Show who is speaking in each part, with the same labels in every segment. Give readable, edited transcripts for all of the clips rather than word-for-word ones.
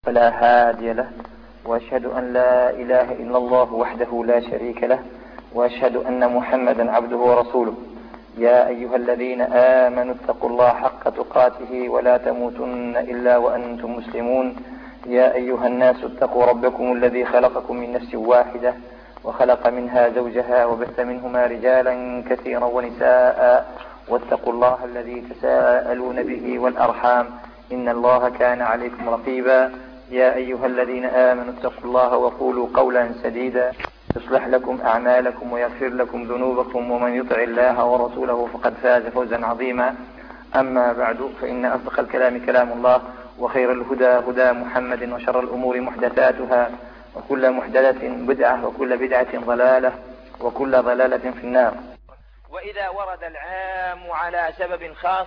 Speaker 1: فلا هادي له، وأشهد أن لا إله إلا الله وحده لا شريك له، وأشهد أن محمدا عبده ورسوله. يا أيها الذين آمنوا اتقوا الله حق تقاته ولا تموتن إلا وأنتم مسلمون. يا أيها الناس اتقوا ربكم الذي خلقكم من نفس واحدة وخلق منها زوجها وبث منهما رجالا كثيرا ونساء، واتقوا الله الذي تساءلون به والأرحام إن الله كان عليكم رقيبا. يا أيها الذين آمنوا اتقوا الله وقولوا قولا سديدا يصلح لكم أعمالكم ويغفر لكم ذنوبكم، ومن يطع الله ورسوله فقد فاز فوزا عظيما. أما بعد، فإن أصدق الكلام كلام الله، وخير الهدى هدى محمد، وشر الأمور محدثاتها، وكل محدثة بدعة، وكل بدعة ضلالة، وكل ضلالة في النار.
Speaker 2: وإذا ورد العام على سبب خاص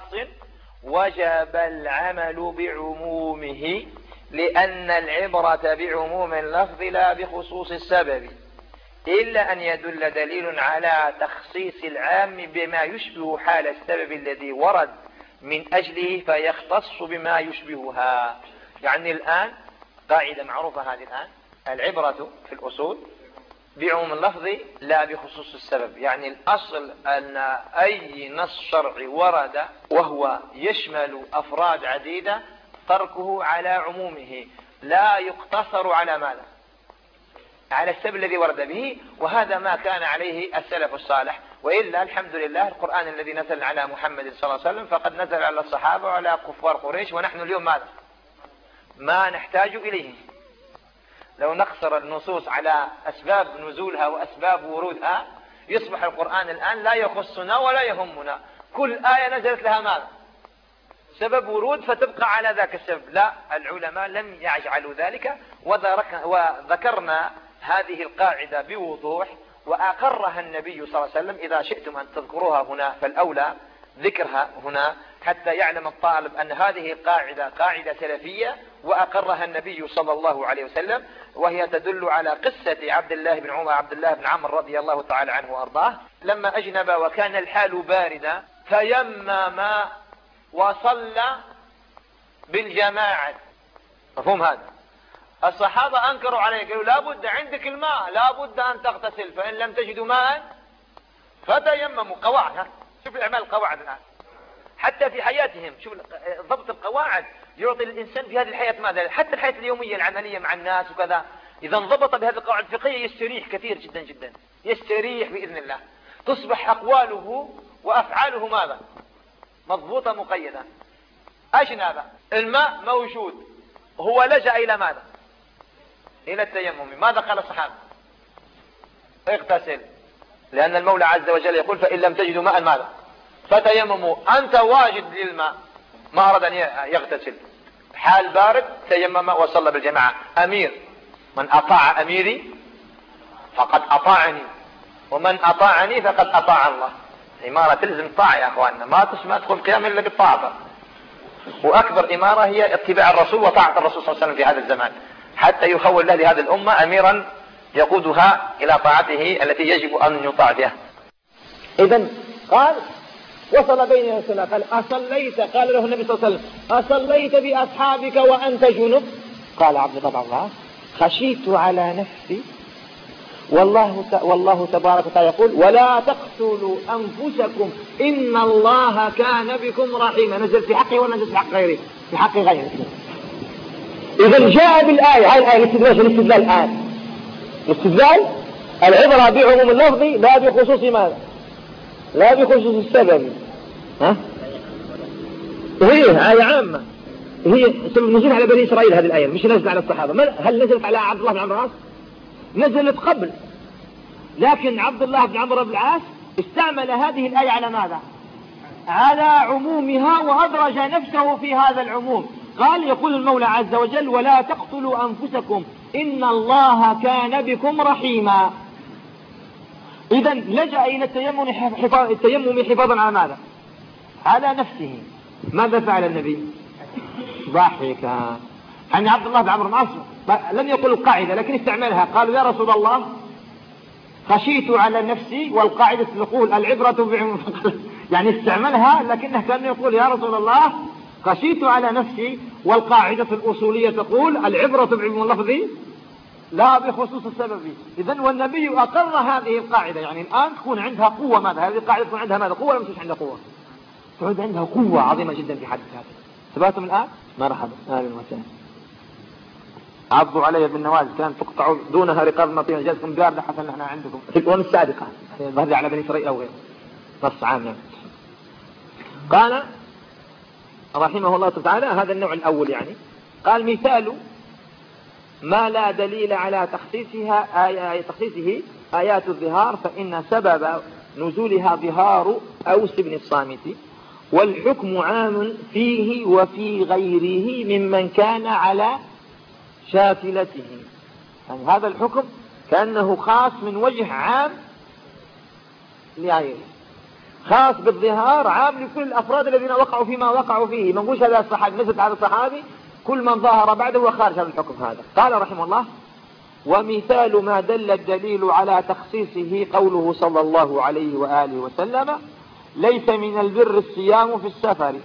Speaker 2: وجب العمل بعمومه، لأن العبرة بعموم اللفظ لا بخصوص السبب، إلا أن يدل دليل على تخصيص العام بما يشبه حال السبب الذي ورد من أجله فيختص بما يشبهها. يعني الآن قاعدة معروفة هذه الآن: العبرة في الأصول بعموم اللفظ لا بخصوص السبب. يعني الأصل أن أي نص شرعي ورد وهو يشمل أفراد عديدة تركه على عمومه لا يقتصر على ماذا؟ على السبب الذي ورد به، وهذا ما كان عليه السلف الصالح. وإلا الحمد لله القرآن الذي نزل على محمد صلى الله عليه وسلم فقد نزل على الصحابة وعلى كفار قريش، ونحن اليوم ماذا؟ ما نحتاج إليه. لو نقصر النصوص على أسباب نزولها وأسباب ورودها يصبح القرآن الآن لا يخصنا ولا يهمنا. كل آية نزلت لها ماذا؟ سبب ورود فتبقى على ذاك السبب. لا، العلماء لم يجعلوا ذلك، وذكرنا هذه القاعدة بوضوح وأقرها النبي صلى الله عليه وسلم. إذا شئتم أن تذكروها هنا فالأولى ذكرها هنا حتى يعلم الطالب أن هذه قاعدة سلفية وأقرها النبي صلى الله عليه وسلم، وهي تدل على قصة عبد الله بن عمرو رضي الله تعالى عنه وأرضاه، لما أجنب وكان الحال باردة فيمم وصلى بالجماعة. مفهوم هذا؟ الصحابة أنكروا عليه، قالوا لا بد عندك الماء، لا بد أن تغتسل، فإن لم تجدوا ماء فتيمموا. قواعد، شوف الأعمال القواعد الآن حتى في حياتهم. شوف ضبط القواعد يعطي الإنسان في هذه الحياة ماذا؟ حتى الحياة اليومية العملية مع الناس وكذا، إذا انضبط بهذه القواعد الفقهية يستريح كثير جدا جدا، يستريح بإذن الله. تصبح أقواله وأفعاله ماذا؟ مضبوطة مقيدة. أجنب، الماء موجود، هو لجأ إلى ماذا؟ إلى التيمم. ماذا قال الصحابة؟ اغتسل، لأن المولى عز وجل يقول فإن لم تجدوا ماء ماذا؟ فتيمموا. أنت واجد للماء، ما أراد أن يغتسل، حال بارد، تيمم وصلى بالجماعة. أمير، من أطاع أميري فقد أطاعني، ومن أطاعني فقد أطاع الله. إمارة تلزم طاعة يا أخواننا، ما تدخل قيام إلا بالطاعة. وأكبر إمارة هي اتباع الرسول وطاعة الرسول صلى الله عليه وسلم في هذا الزمان، حتى يخول الله لهذه الأمة أميرا يقودها إلى طاعته التي يجب أن يطاع بها.
Speaker 3: إذن قال وصل بين السنة، قال أصليت؟ قال له النبي صلى الله عليه وسلم أصليت بأصحابك وأنت جنب؟ قال عبد الله خشيت على نفسي، والله تبارك وتعالى يقول ولا تقتلوا أنفسكم إن الله كان بكم رحيما. نزل في حقه ولا نزل في حق غيره؟ في حق غيره. إذا جاء بالآية، هاي الآية الاستدلال الآن، الاستدلال العبرة بعموم اللفظ لا بخصوص ماذا؟ لا بخصوص السبب. وهي آية عامة، هي نزلت على بني إسرائيل هذه الآية، مش نزلت على الصحابة. هل نزلت على عبد الله بن عمرو العاص؟ نزلت قبل، لكن عبد الله بن عمرو بن العاص استعمل هذه الآية على ماذا؟ على عمومها، وأدرج نفسه في هذا العموم. قال يقول المولى عز وجل ولا تقتلوا أنفسكم إن الله كان بكم رحيما. إذن لجأ إلى التيمم حفاظا على ماذا؟ على نفسه. ماذا فعل النبي؟ ضحك. يعني عبد الله بن عمرو بن العاص لم يقل القاعدة لكن استعملها، قالوا يا رسول الله خشيت على نفسي، والقاعدة نقول العبرة بعموم يعني استعملها، لكنه كان يقول يا رسول الله خشيت على نفسي والقاعدة الأصولية تقول العبرة بعموم اللفظ لا بخصوص السبب. إذن والنبي أقر هذه القاعدة. يعني الآن تكون عندها قوة. ماذا هذه القاعدة تكون عندها ماذا؟ قوة ولا مش عندها قوة؟ تعود عندها قوة عظيمة جدا في حد ذاتها. ثباتهم الآن؟ مرحبا أهلا وسهلا. عضوا علي بالنواجذ كان تقطعوا دونها رقاب مطينة جالسكم قاردة حسن احنا عندكم في الأمم السابقة هذه على بني إسرائيل أو غيره نص عام يعني. قال رحمه الله تعالى هذا النوع الأول يعني قال مثال ما لا دليل على تخصيصه آيات الظهار فإن سبب نزولها ظهار أوس بن الصامت والحكم عام فيه وفي غيره ممن كان على شاكلته. يعني هذا الحكم كأنه خاص من وجه عام لغيره خاص بالظهار عام لكل الأفراد الذين وقعوا فيما وقعوا فيه. ما نقولش هذا الصحابي نزلت على الصحابي كل من ظاهر بعده هو خارج هذا الحكم هذا. قال رحمه الله ومثال ما دل الدليل على تخصيصه قوله صلى الله عليه وآله وسلم ليس من البر الصيام في السفر.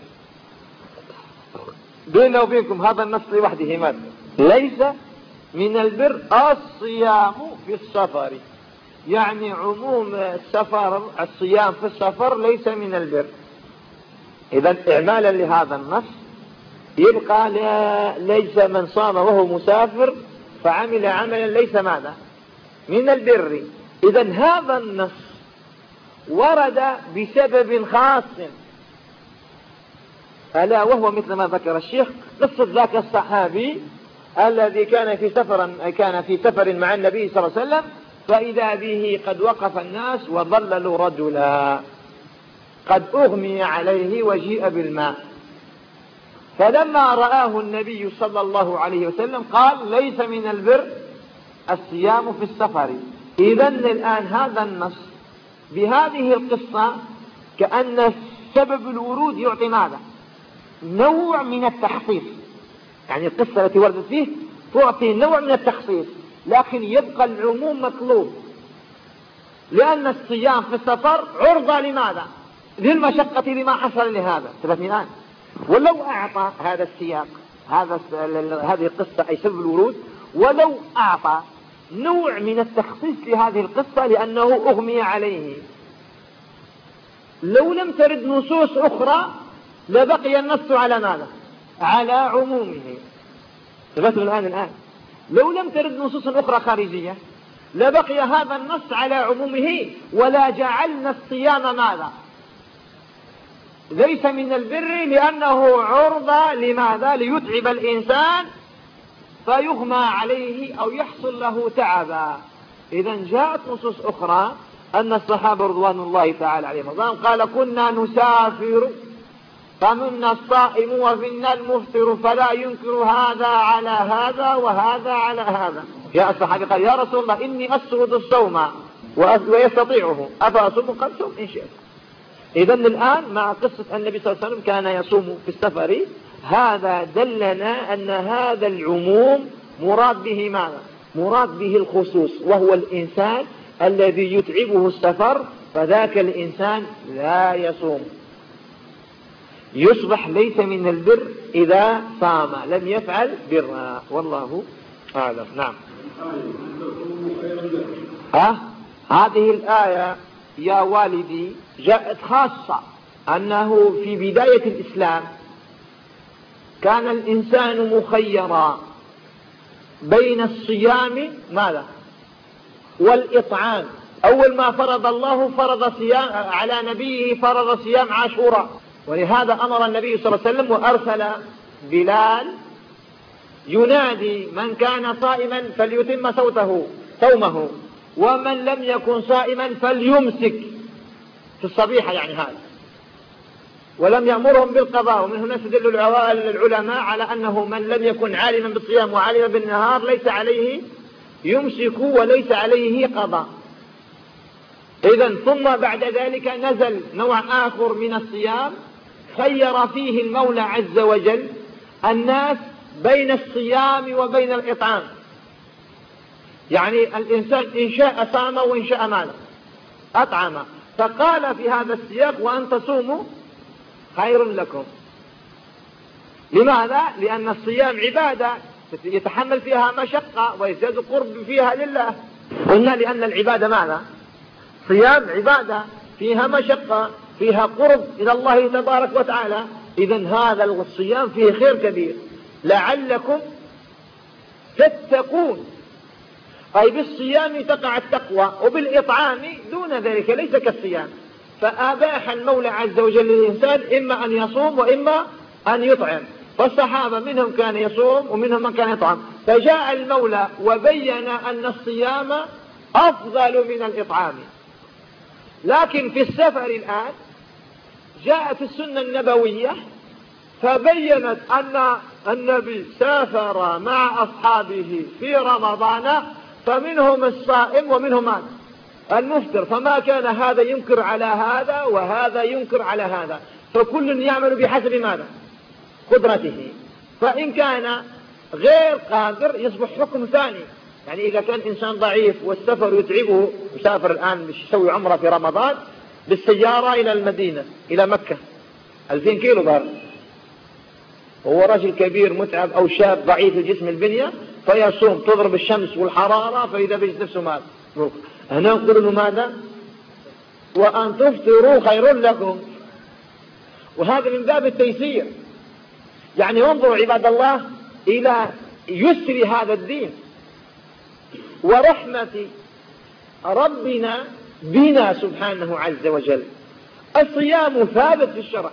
Speaker 3: بيننا وبينكم هذا النص لوحده ماذا؟ ليس من البر الصيام في السفر. يعني عموم السفر الصيام في السفر ليس من البر. إذا إعمالا لهذا النص يبقى ليس من صام وهو مسافر فعمل عملا ليس ماذا؟ من البر. إذا هذا النص ورد بسبب خاص ألا وهو مثل ما ذكر الشيخ قصة ذاك الصحابي الذي كان في سفر مع النبي صلى الله عليه وسلم فإذا به قد وقف الناس وظللوا رجلا قد أغمي عليه وجيء بالماء فلما رآه النبي صلى الله عليه وسلم قال ليس من البر الصيام في السفر. إذن الآن هذا النص بهذه القصة كأن سبب الورود يعطي ماذا؟ نوع من التخصيص. يعني القصة التي وردت فيه تعطي نوع من التخصيص لكن يبقى العموم مطلوب لأن الصيام في السفر عرضة لماذا؟ للمشقة لما حصل لهذا. ثبتني الآن ولو أعطى هذا السياق هذه القصة أي سبب الورود ولو أعطى نوع من التخصيص لهذه القصة لأنه أغمي عليه لو لم ترد نصوص أخرى لبقي النص على ماذا؟ على عمومه. ثبتوا الآن لو لم ترد نصوص أخرى خارجية لبقي هذا النص على عمومه ولا جعلنا الصيام ماذا؟ ليس من البر لأنه عرضة لماذا؟ ليتعب الإنسان فيغمى عليه أو يحصل له تعبا. إذا جاءت نصوص أخرى أن الصحابة رضوان الله تعالى عليهم قال كنا نسافر فمنا الصائم ومنا المفطر فلا ينكر هذا على هذا وهذا على هذا. يا الصحابي قال يا رسول الله إني أسرد الصوم ويستطيعه أفأصوم؟ قال صوم إن شئت. إذا الآن مع قصة النبي صلى الله عليه وسلم كان يصوم في السفر هذا دلنا أن هذا العموم مراد به ماذا؟ مراد به الخصوص وهو الإنسان الذي يتعبه السفر فذاك الإنسان لا يصوم يصبح ليس من البر إذا صام لم يفعل برا والله أعلم. نعم. هذه الآية يا والدي جاءت خاصة أنه في بداية الإسلام كان الإنسان مخيرا بين الصيام ماذا؟ والإطعام. أول ما فرض الله فرض صيام على نبيه فرض صيام عاشوراء ولهذا أمر النبي صلى الله عليه وسلم وأرسل بلال ينادي من كان صائما فليتم صومه ومن لم يكن صائما فليمسك في الصبيحة يعني هذا ولم يأمرهم بالقضاء. ومن هنا استدل العلماء على أنه من لم يكن عالما بالصيام وعالما بالنهار ليس عليه يمسك وليس عليه قضاء. إذن ثم بعد ذلك نزل نوع آخر من الصيام خير فيه المولى عز وجل الناس بين الصيام وبين الإطعام. يعني الإنسان إن شاء صام وإن شاء ماذا؟ أطعم. فقال في هذا السياق وأن تصوموا خير لكم. لماذا؟ لأن الصيام عبادة يتحمل فيها مشقة ويزداد قرب فيها لله. قلنا لأن العبادة ماذا؟ صيام عبادة فيها مشقة فيها قرب إلى الله تبارك وتعالى. إذن هذا الصيام فيه خير كبير لعلكم تتقون، أي بالصيام تقع التقوى، وبالإطعام دون ذلك ليس كالصيام. فأباح المولى عز وجل للإنسان إما أن يصوم وإما أن يطعم، فالصحابة منهم كان يصوم ومنهم من كان يطعم، فجاء المولى وبين أن الصيام أفضل من الإطعام. لكن في السفر الآن جاءت السنة النبوية فبينت أن النبي سافر مع أصحابه في رمضان، فمنهم الصائم ومنهم المفطر، فما كان هذا ينكر على هذا وهذا ينكر على هذا، فكل يعمل بحسب ماذا؟ قدرته. فإن كان غير قادر يصبح حكم ثاني. يعني إذا كان إنسان ضعيف والسفر يتعبه، مسافر الآن مش يسوي عمره في رمضان بالسيارة إلى المدينة إلى مكة 2000 كيلو ظهر، وهو رجل كبير متعب أو شاب ضعيف الجسم البنية، فيصوم تضرب الشمس والحرارة فإذا بيجد نفسه ماذا؟ هنا نقول له ماذا؟ وأن تفطروا خير لكم. وهذا من باب التيسير. يعني انظروا عباد الله إلى يسر هذا الدين ورحمة ربنا بنا سبحانه عز وجل. الصيام ثابت في الشرع،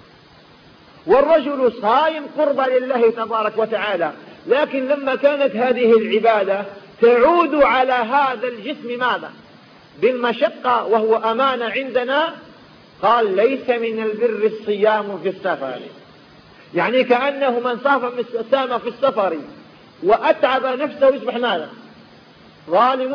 Speaker 3: والرجل صائم قربا لله تبارك وتعالى، لكن لما كانت هذه العبادة تعود على هذا الجسم ماذا؟ بالمشقة، وهو أمانة عندنا، قال ليس من البر الصيام في السفر. يعني كأنه من سام في السفر وأتعب نفسه يصبح ماذا؟ ظالم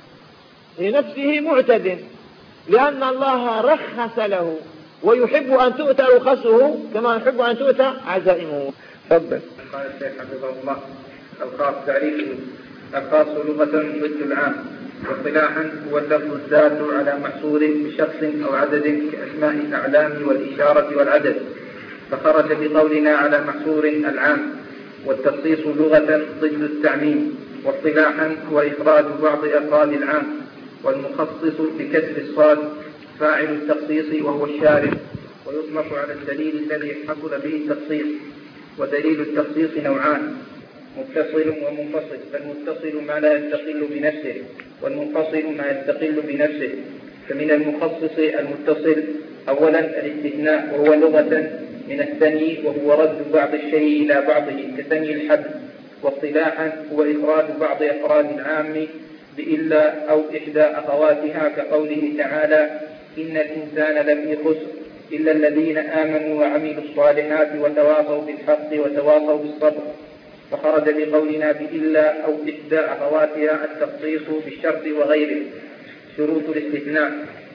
Speaker 3: لنفسه معتد، لأن الله رخص له ويحب أن تؤتى رخصه كما يحب أن تؤتى عزائمه. تفضل.
Speaker 4: قال الشيخ حفظه الله: الخاص تعريفه: الخاص لغة ضد العام، واصطلاحا هو اللفظ الدال على محصور بشخص أو عدد كأسماء الأعلام والإشارة والعدد، فخرج بقولنا على محصور العام. والتخصيص لغة ضد التعميم، واصطلاحا هو إفراد بعض أفراد العام. والمخصص بكسر الصاد فاعل التخصيص وهو الشارع، ويطلق على الدليل الذي حصل به التخصيص. ودليل التخصيص نوعان: متصل ومنفصل. فالمتصل ما لا يستقل بنفسه، والمنفصل ما يستقل بنفسه. فمن المخصص المتصل أولا الاستثناء، وهو لغة من الثني، وهو رد بعض الشيء إلى بعضه كثني الحبل. واصطلاحا هو إفراد بعض أفراد العام بإلا أو إحدى أخواتها، كقوله تعالى: إن الإنسان لفي خسر إلا الذين آمنوا وعملوا الصالحات وتواصوا بالحق وتواصوا بالصبر. فخرج بقولنا بإلا أو إحدى أخواتها التخصيص بالشرط وغيره. شروط الاستثناء: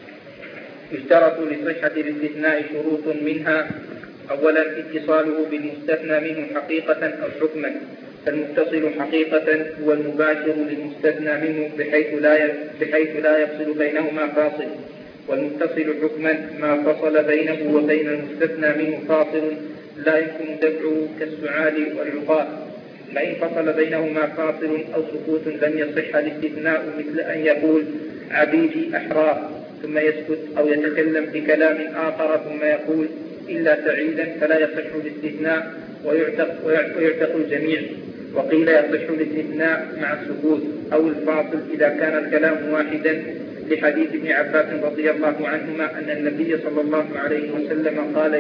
Speaker 4: يشترط لصحة الاستثناء شروط، منها: أولا اتصاله بالمستثنى منه حقيقة أو حكما. فالمتصل حقيقة هو المباشر للمستثنى منه بحيث لا يفصل بينهما فاصل. والمتصل حكما ما فصل بينه وبين المستثنى منه فاصل لا يمكن دفعه كالسعال والعقاب. فإن فصل بينهما فاصل أو سكوت لم يصح الاستثناء، مثل أن يقول عبيدي أحرار ثم يسكت، أو يتكلم بكلام آخر ثم يقول إلا سعيدا، فلا يصح الاستثناء ويعتق الجميع. وقيل يصح الاستثناء مع السكوت أو الفاصل إذا كان الكلام واحدا، لحديث ابن عباس رضي الله عنهما أن النبي صلى الله عليه وسلم قال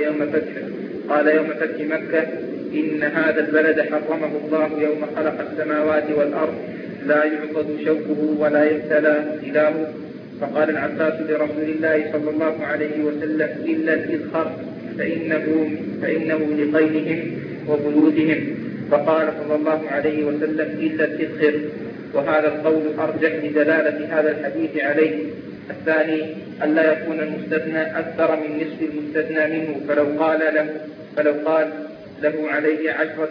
Speaker 4: يوم فتح مكة: إن هذا البلد حرمه الله يوم خلق السماوات والأرض، لا يعضد شوكه ولا يبتلى إلهه. فقال العباس لرسول الله صلى الله عليه وسلم: إلا الإذخر فإنه لقيلهم وبيوتهم. فقال صلى الله عليه وسلم: إلا الإذخر. وهذا القول أرجح لدلالة هذا الحديث عليه. الثاني: ألا يكون المستثنى أكثر من نصف المستثنى منه، فلو قال له علي 10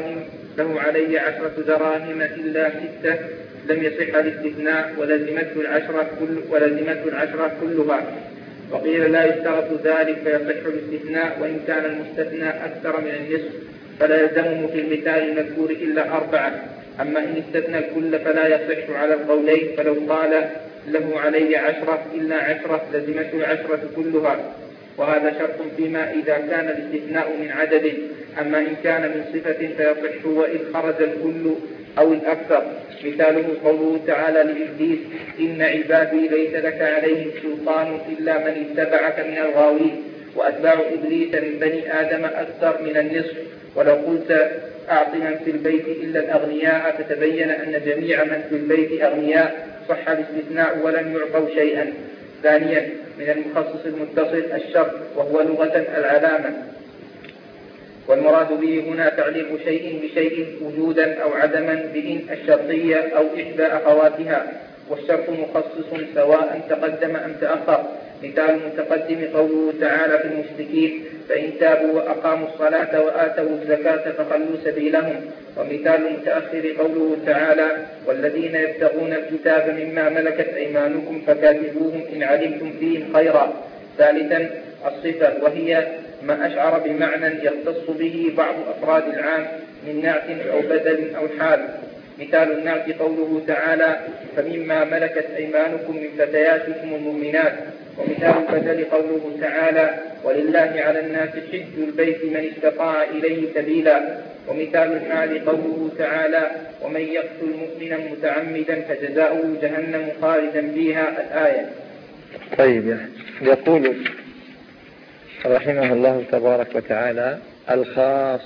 Speaker 4: دراهم إلا 6 لم يصح الاستثناء، ولزمته العشرة كلها. وقيل لا يشترط ذلك فيصح الاستثناء وإن كان المستثنى أكثر من النصف، فلا يلزمه في المثال المذكور إلا 4. أما إن استثنى الكل فلا يصح على القولين، فلو قال له علي 10 إلا 10 لزمته العشرة كلها، وهذا شرط فيما إذا كان الاستثناء من عدد. أما إن كان من صفة فيصح وإذ خرج الكل أو الأكثر. مثاله قوله تعالى لإبليس إن عبادي ليس لك عليهم سلطان إلا من اتبعك من الغاوين، وأتباع إبليس من بني آدم أكثر من النصف. ولو قلت أعط من في البيت إلا الأغنياء فتبين أن جميع من في البيت أغنياء صح الاستثناء ولم يعطوا شيئا. ثانيا من المخصص المتصل الشرط، وهو لغة العلامة، والمراد به هنا تعليق شيء بشيء وجودا أو عدما بإن الشرطية أو إحدى أخواتها، والشرط مخصص سواء تقدم أم تأخر. مثال المتقدم قوله تعالى في المشركين فإن تابوا وأقاموا الصلاة وآتوا الزكاة فخلوا سبيلهم. ومثال المتأخر قوله تعالى والذين يبتغون الكتاب مما ملكت أيمانكم فكاتبوهم إن علمتم فيهم خيرا. ثالثا الصفة، وهي ما أشعر بمعنى يختص به بعض أفراد العام من نعت أو بدل أو حال. مثال النعت قوله تعالى فمما ملكت أيمانكم من فتياتكم المؤمنات. ومثال البدل قوله تعالى ولله على الناس حج البيت من استطاع إليه سبيلا. ومثال الحال قوله تعالى ومن يقتل مؤمنا متعمدا فجزاؤه جهنم خالدا فيها الآية.
Speaker 1: طيب، يقول رحمه الله تبارك وتعالى الخاص.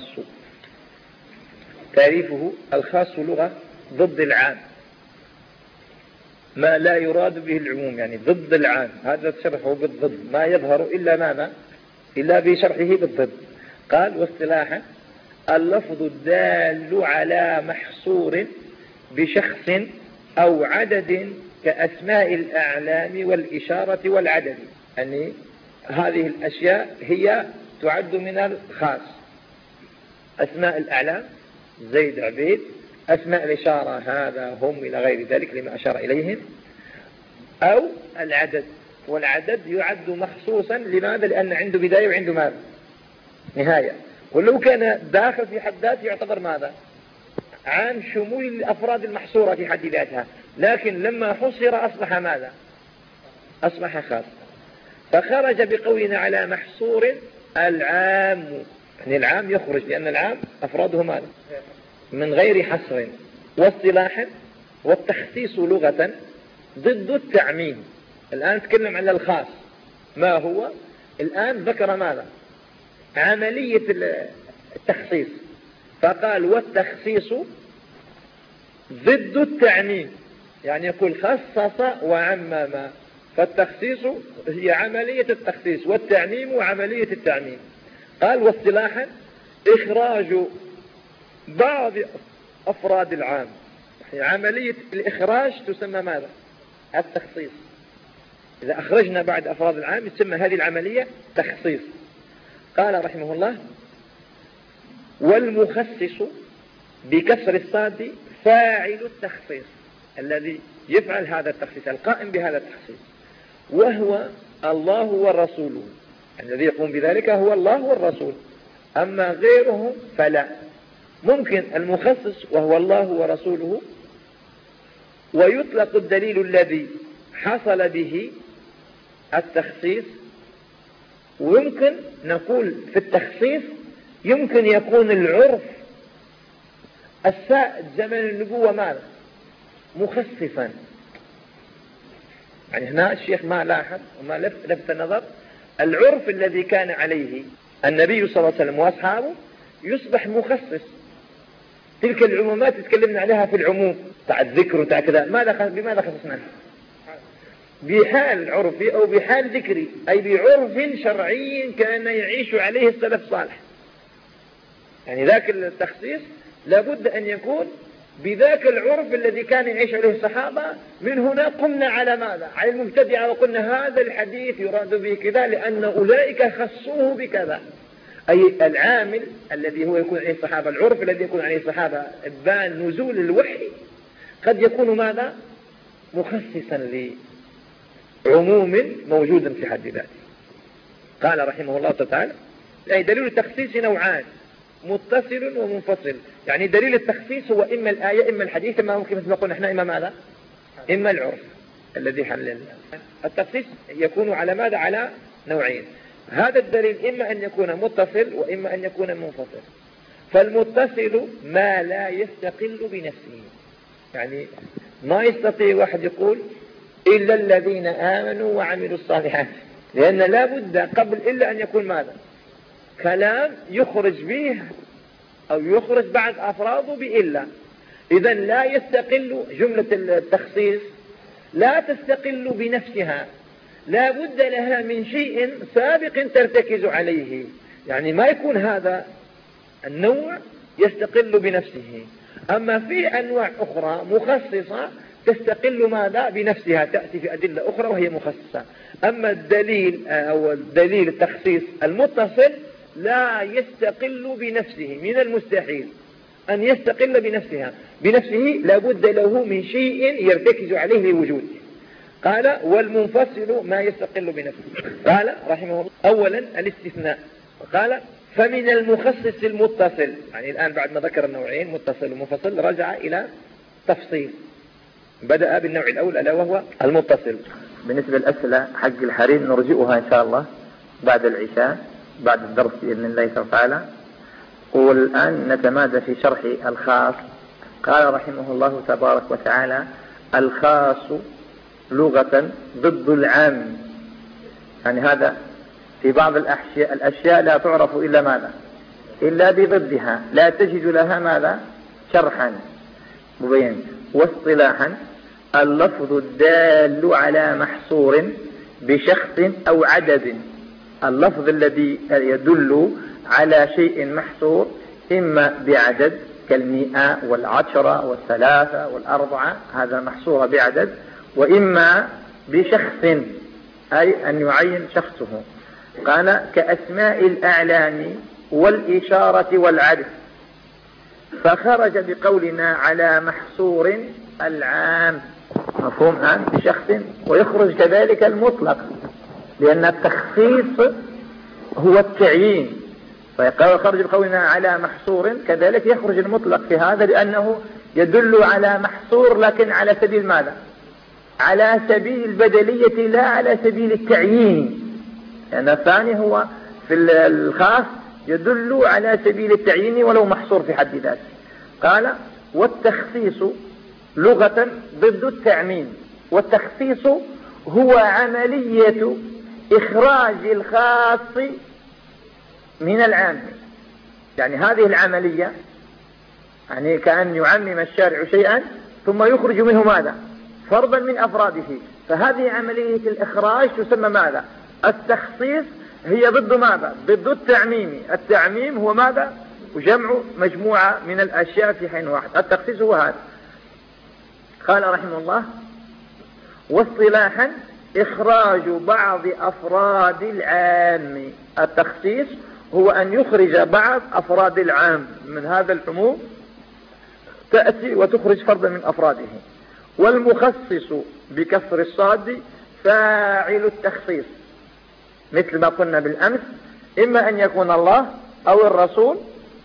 Speaker 1: تعريفه الخاص لغة ضد العام، ما لا يراد به العموم، يعني ضد العام. هذا شرحه بالضد، ما يظهر إلا ماذا؟ إلا بشرحه بالضد. قال واصطلاحا اللفظ الدال على محصور بشخص أو عدد كأسماء الأعلام والإشارة والعدد. يعني هذه الأشياء هي تعد من الخاص. أسماء الأعلام زيد عبيد، أسماء الإشارة هذا هم إلى غير ذلك لما أشار إليهم، أو العدد. والعدد يعد مخصوصا لماذا؟ لأن عنده بداية وعنده ماذا؟ نهاية. ولو كان داخل في حد ذاته يعتبر ماذا؟ عام شمول الأفراد المحصورة في حد ذاتها، لكن لما حصر أصبح ماذا؟ أصبح خاص. فخرج بقولنا على محصور العام، يعني العام يخرج لأن العام أفراده ماذا؟ من غير حصر. واصطلاحا والتخصيص لغة ضد التعميم. الآن نتكلم عن الخاص. ما هو؟ الآن ذكر ماذا؟ عملية التخصيص، فقال والتخصيص ضد التعميم، يعني يقول خصص وعمم. فالتخصيص هي عملية التخصيص والتعميم عملية التعميم. قال واصطلاحا إخراج بعض أفراد العام، يعني عملية الإخراج تسمى ماذا؟ التخصيص. إذا أخرجنا بعض أفراد العام تسمى هذه العملية تخصيص. قال رحمه الله والمخصص بكسر الصاد فاعل التخصيص، الذي يفعل هذا التخصيص، القائم بهذا التخصيص، وهو الله ورسوله. الذي يقوم بذلك هو الله والرسول، أما غيره فلا. ممكن المخصص وهو الله ورسوله، ويطلق الدليل الذي حصل به التخصيص. ويمكن نقول في التخصيص يمكن يكون العرف السائد زمن النبوة ماذا؟ مخصصا. يعني هنا الشيخ ما لاحظ وما لفت النظر العرف الذي كان عليه النبي صلى الله عليه وسلم وأصحابه يصبح مخصص. تلك العمومات تتكلمنا عليها في العموم تاع الذكر وتاع كذا، بماذا خصصنا؟ بحال عرفي أو بحال ذكري، أي بعرف شرعي كان يعيش عليه السلف الصالح. يعني ذاك التخصيص لابد أن يكون بذاك العرف الذي كان يعيش عليه الصحابة. من هنا قمنا على ماذا؟ على المبتدعة، وقلنا هذا الحديث يراد به كذا لأن أولئك خصوه بكذا. أي العامل الذي هو يكون عليه الصحابة، العرف الذي يكون عليه الصحابة بان نزول الوحي قد يكون ماذا؟ مخصصا لعموم موجود في حد ذاته. قال رحمه الله تعالى أي دليل التخصيص نوعان.
Speaker 3: متصل ومنفصل. يعني دليل التخصيص هو إما الآية إما الحديث، إما ممكن مثل ما قلنا إحنا إما ماذا؟ إما العرف الذي حلل. التخصيص يكون على ماذا؟ على نوعين. هذا الدليل إما أن يكون متصل وإما أن يكون منفصل. فالمتصل ما لا يستقل بنفسه، يعني ما يستطيع واحد يقول إلا الذين آمنوا وعملوا الصالحات، لأن لا بد قبل إلا أن يكون ماذا؟ كلام يخرج به أو يخرج بعد أفراده بإلا. إذن لا يستقل جملة التخصيص، لا تستقل بنفسها، لا بد لها من شيء سابق ترتكز عليه. يعني ما يكون هذا النوع يستقل بنفسه. أما في أنواع أخرى مخصصة تستقل ماذا؟ بنفسها، تأتي في أدلة أخرى وهي مخصصة. أما الدليل أو الدليل التخصيص المتصل لا يستقل بنفسه، من المستحيل أن يستقل بنفسه لا بد له من شيء يرتكز عليه لوجوده. قال والمنفصل ما يستقل بنفسه. قال رحمه الله أولا الاستثناء. قال فمن المخصص المتصل، يعني الآن بعد ما ذكر النوعين متصل ومنفصل رجع إلى تفصيل، بدأ بالنوع الأول ألا وهو المتصل.
Speaker 1: بالنسبة للأسئلة حق الحريم نرجئها إن شاء الله بعد العشاء بعد الدرس بإذن الله تعالى. والآن نتمادى في شرح الخاص. قال رحمه الله تبارك وتعالى الخاص لغة ضد العام. يعني هذا في بعض الأشياء لا تعرف إلا ماذا؟ إلا بضدها، لا تجد لها ماذا؟ شرحا مبين. واصطلاحا اللفظ الدال على محصور بشخص أو عدد. اللفظ الذي يدل على شيء محصور إما بعدد كالمئة والعشرة والثلاثة والأربعة، هذا محصور بعدد، وإما بشخص أي أن يعين شخصه. قال كأسماء الأعلام والإشارة والعدد، فخرج بقولنا على محصور العام مفهوم عام بشخص، ويخرج كذلك المطلق، لأن التخصيص هو التعيين. فخرج بقولنا على محصور كذلك يخرج المطلق في هذا، لأنه يدل على محصور لكن على سبيل ماذا؟ على سبيل البدلية لا على سبيل التعيين. لأن الثاني هو في الخاص يدل على سبيل التعيين ولو محصور في حد ذاته. قال والتخصيص لغة ضد التعميم. والتخصيص هو عملية إخراج الخاص من العام. يعني هذه العملية يعني كأن يعمم الشارع شيئا ثم يخرج منه ماذا؟ فردا من أفراده. فهذه عملية الإخراج تسمى ماذا؟ التخصيص. هي ضد ماذا؟ ضد التعميم. التعميم هو ماذا؟ جمع مجموعة من الأشياء في حين واحد. التخصيص هو هذا. قال رحمه الله واصطلاحا إخراج بعض أفراد العام. التخصيص هو أن يخرج بعض أفراد العام من هذا العموم، تأتي وتخرج فردا من أفراده. والمخصص بكسر الصاد فاعل التخصيص، مثل ما قلنا بالأمس، إما أن يكون الله أو الرسول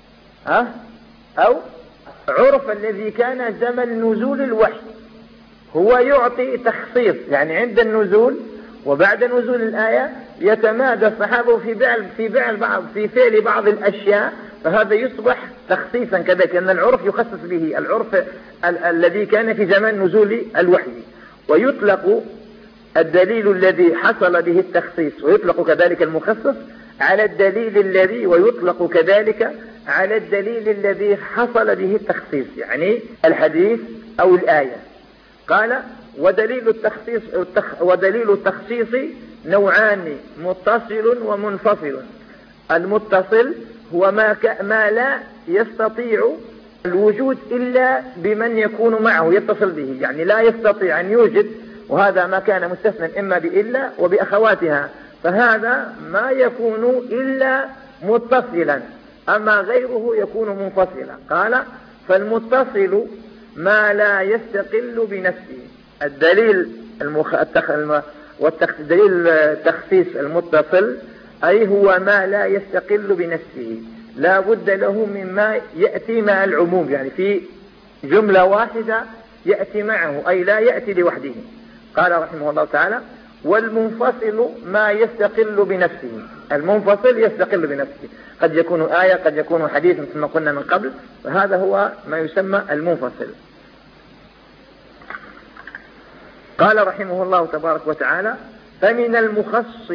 Speaker 1: أو عرف الذي كان زمن نزول الوحي، هو يعطي تخصيص. يعني عند النزول وبعد نزول الآية يتمادى الصحابة في فعل بعض الأشياء، فهذا يصبح تخصيصا كذلك، لأن العرف يخصص به العرف الذي كان في زمن نزول الوحي. ويطلق الدليل الذي حصل به التخصيص، ويطلق كذلك المخصص على الدليل الذي، ويطلق كذلك على الدليل الذي حصل به التخصيص، يعني الحديث أو الآية. قال ودليل التخصيص نوعان متصل ومنفصل. المتصل هو ما لا يستطيع الوجود إلا بمن يكون معه يتصل به، يعني لا يستطيع أن يوجد، وهذا ما كان مستثنى إما بإلا وبأخواتها، فهذا ما يكون إلا متصلا، أما غيره يكون منفصلا. قال فالمتصل ما لا يستقل بنفسه. الدليل دليل التخصيص المتصل أي هو ما لا يستقل بنفسه. لا بد له مما يأتي مع العموم، يعني في جملة واحدة يأتي معه، أي لا يأتي لوحده. قال رحمه الله تعالى: والمنفصل ما يستقل بنفسه. المنفصل يستقل بنفسه، قد يكون آية، قد يكون حديث مثل ما قلنا من قبل، فهذا هو ما يسمى المنفصل. قال رحمه الله تبارك وتعالى: فمن المخصص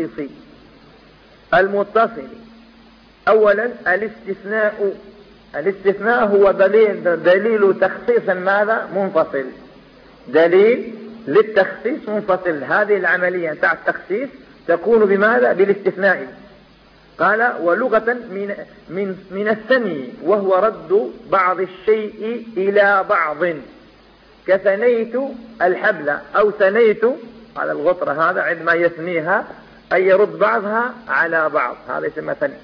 Speaker 1: المتصل أولا الاستثناء. الاستثناء هو دليل تخصيص ماذا؟ منفصل، دليل للتخصيص منفصل. هذه العملية تاع التخصيص تكون بماذا؟ بالاستثناء. قال: ولغة من الثني، وهو رد بعض الشيء إلى بعض، كثنيت الحبل أو ثنيت على الغطرة، هذا عندما يثنيها أي يرد بعضها على بعض، هذا يسمى ثني.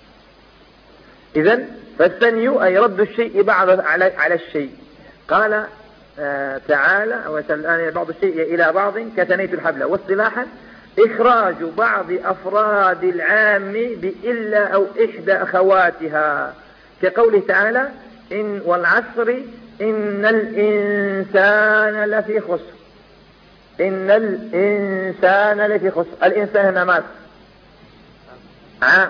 Speaker 1: إذن فالثني أي رد الشيء بعض على الشيء. قال تعالى: وسلان بعض الشيء إلى بعض كثنيت الحبل. واصطلاحا إخراج بعض أفراد العام بإلا أو إحدى أخواتها، كقوله تعالى: إن والعصر إن الإنسان لفي خسر. إن الإنسان لفي خسر. الإنسان هنا ماذا؟ عام،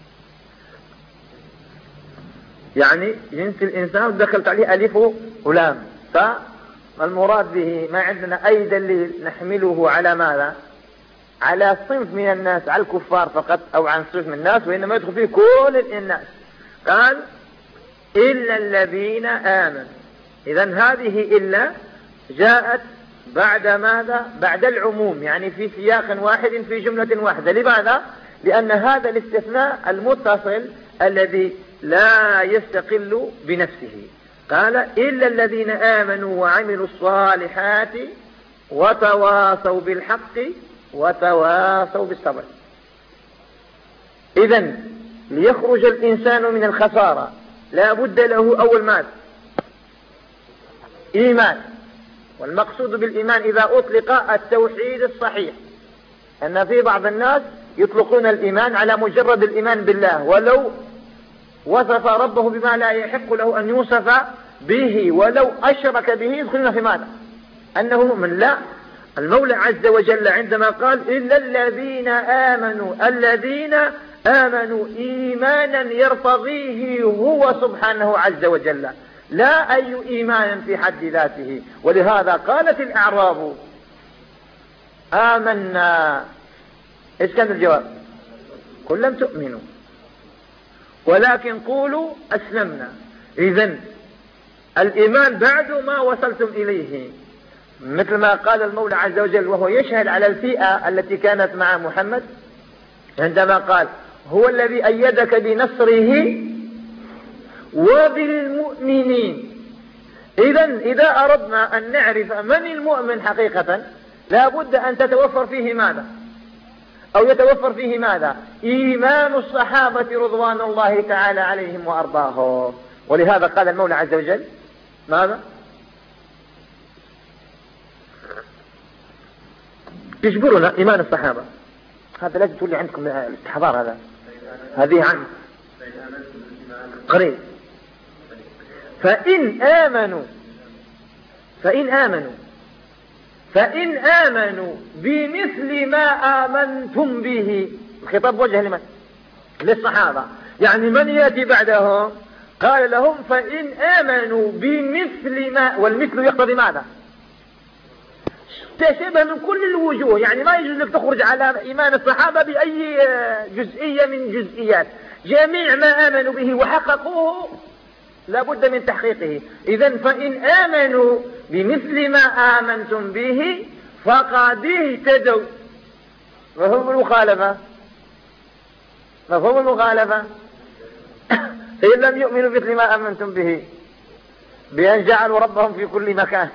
Speaker 1: يعني جنس الإنسان دخلت عليه ألف ولام، فالمراد به ما عندنا أي دليل نحمله على ماذا؟ على صنف من الناس، على الكفار فقط أو عن صنف من الناس، وإنما يدخل فيه كل الناس. قال: إلا الذين آمنوا. إذن هذه إلا جاءت بعد ماذا؟ بعد العموم، يعني في سياق واحد في جملة واحدة. لماذا؟ لأن هذا الاستثناء المتصل الذي لا يستقل بنفسه. قال: إلا الذين آمنوا وعملوا الصالحات وتواصوا بالحق وتواصوا بالصبر. إذن ليخرج الإنسان من الخسارة لا بد له أول ماذا؟ إيمان. والمقصود بالإيمان إذا أطلق التوحيد الصحيح، أن في بعض الناس يطلقون الإيمان على مجرد الإيمان بالله، ولو وصف ربه بما لا يحق له أن يوصف به، ولو أشرك به يدخلون في ماذا؟ أنه مؤمن. لا، المولى عز وجل عندما قال: إلا الذين آمنوا، الذين آمنوا إيمانا يرتضيه هو سبحانه عز وجل، لا أي إيمان في حد ذاته. ولهذا قالت الأعراب: آمنا. إيش كان الجواب؟ قل لم تؤمنوا ولكن قولوا أسلمنا. إذن الإيمان بعد ما وصلتم إليه، مثل ما قال المولى عز وجل وهو يشهد على الفئة التي كانت مع محمد عندما قال: هو الذي أيدك بنصره وبالمؤمنين. إذن إذا أردنا أن نعرف من المؤمن حقيقة لا بد أن تتوفر فيه ماذا؟ أو يتوفر فيه ماذا؟ إيمان الصحابة رضوان الله تعالى عليهم وأرضاهم. ولهذا قال المولى عز وجل ماذا؟ يجبرنا إيمان الصحابة. هذا لازم تقول لي عندكم الاستحضار، هذه عن قريب. فإن آمنوا بمثل ما آمنتم به. الخطاب وجه لمن؟ للصحابة، يعني من يأتي بعدهم؟ قال لهم: فإن آمنوا بمثل ما، والمثل يقتضي ماذا؟ تشبه من كل الوجوه، يعني ما يجوز لك تخرج على إيمان الصحابة بأي جزئية من جزئيات. جميع ما آمنوا به وحققوه لا بد من تحقيقه. إذن فإن آمنوا بمثل ما آمنتم به فقد اهتدوا. مفهوم المخالفة؟ مفهوم المخالفة؟ فإن لم يؤمنوا بمثل ما آمنتم به، بأن جعلوا ربهم في كل مكان،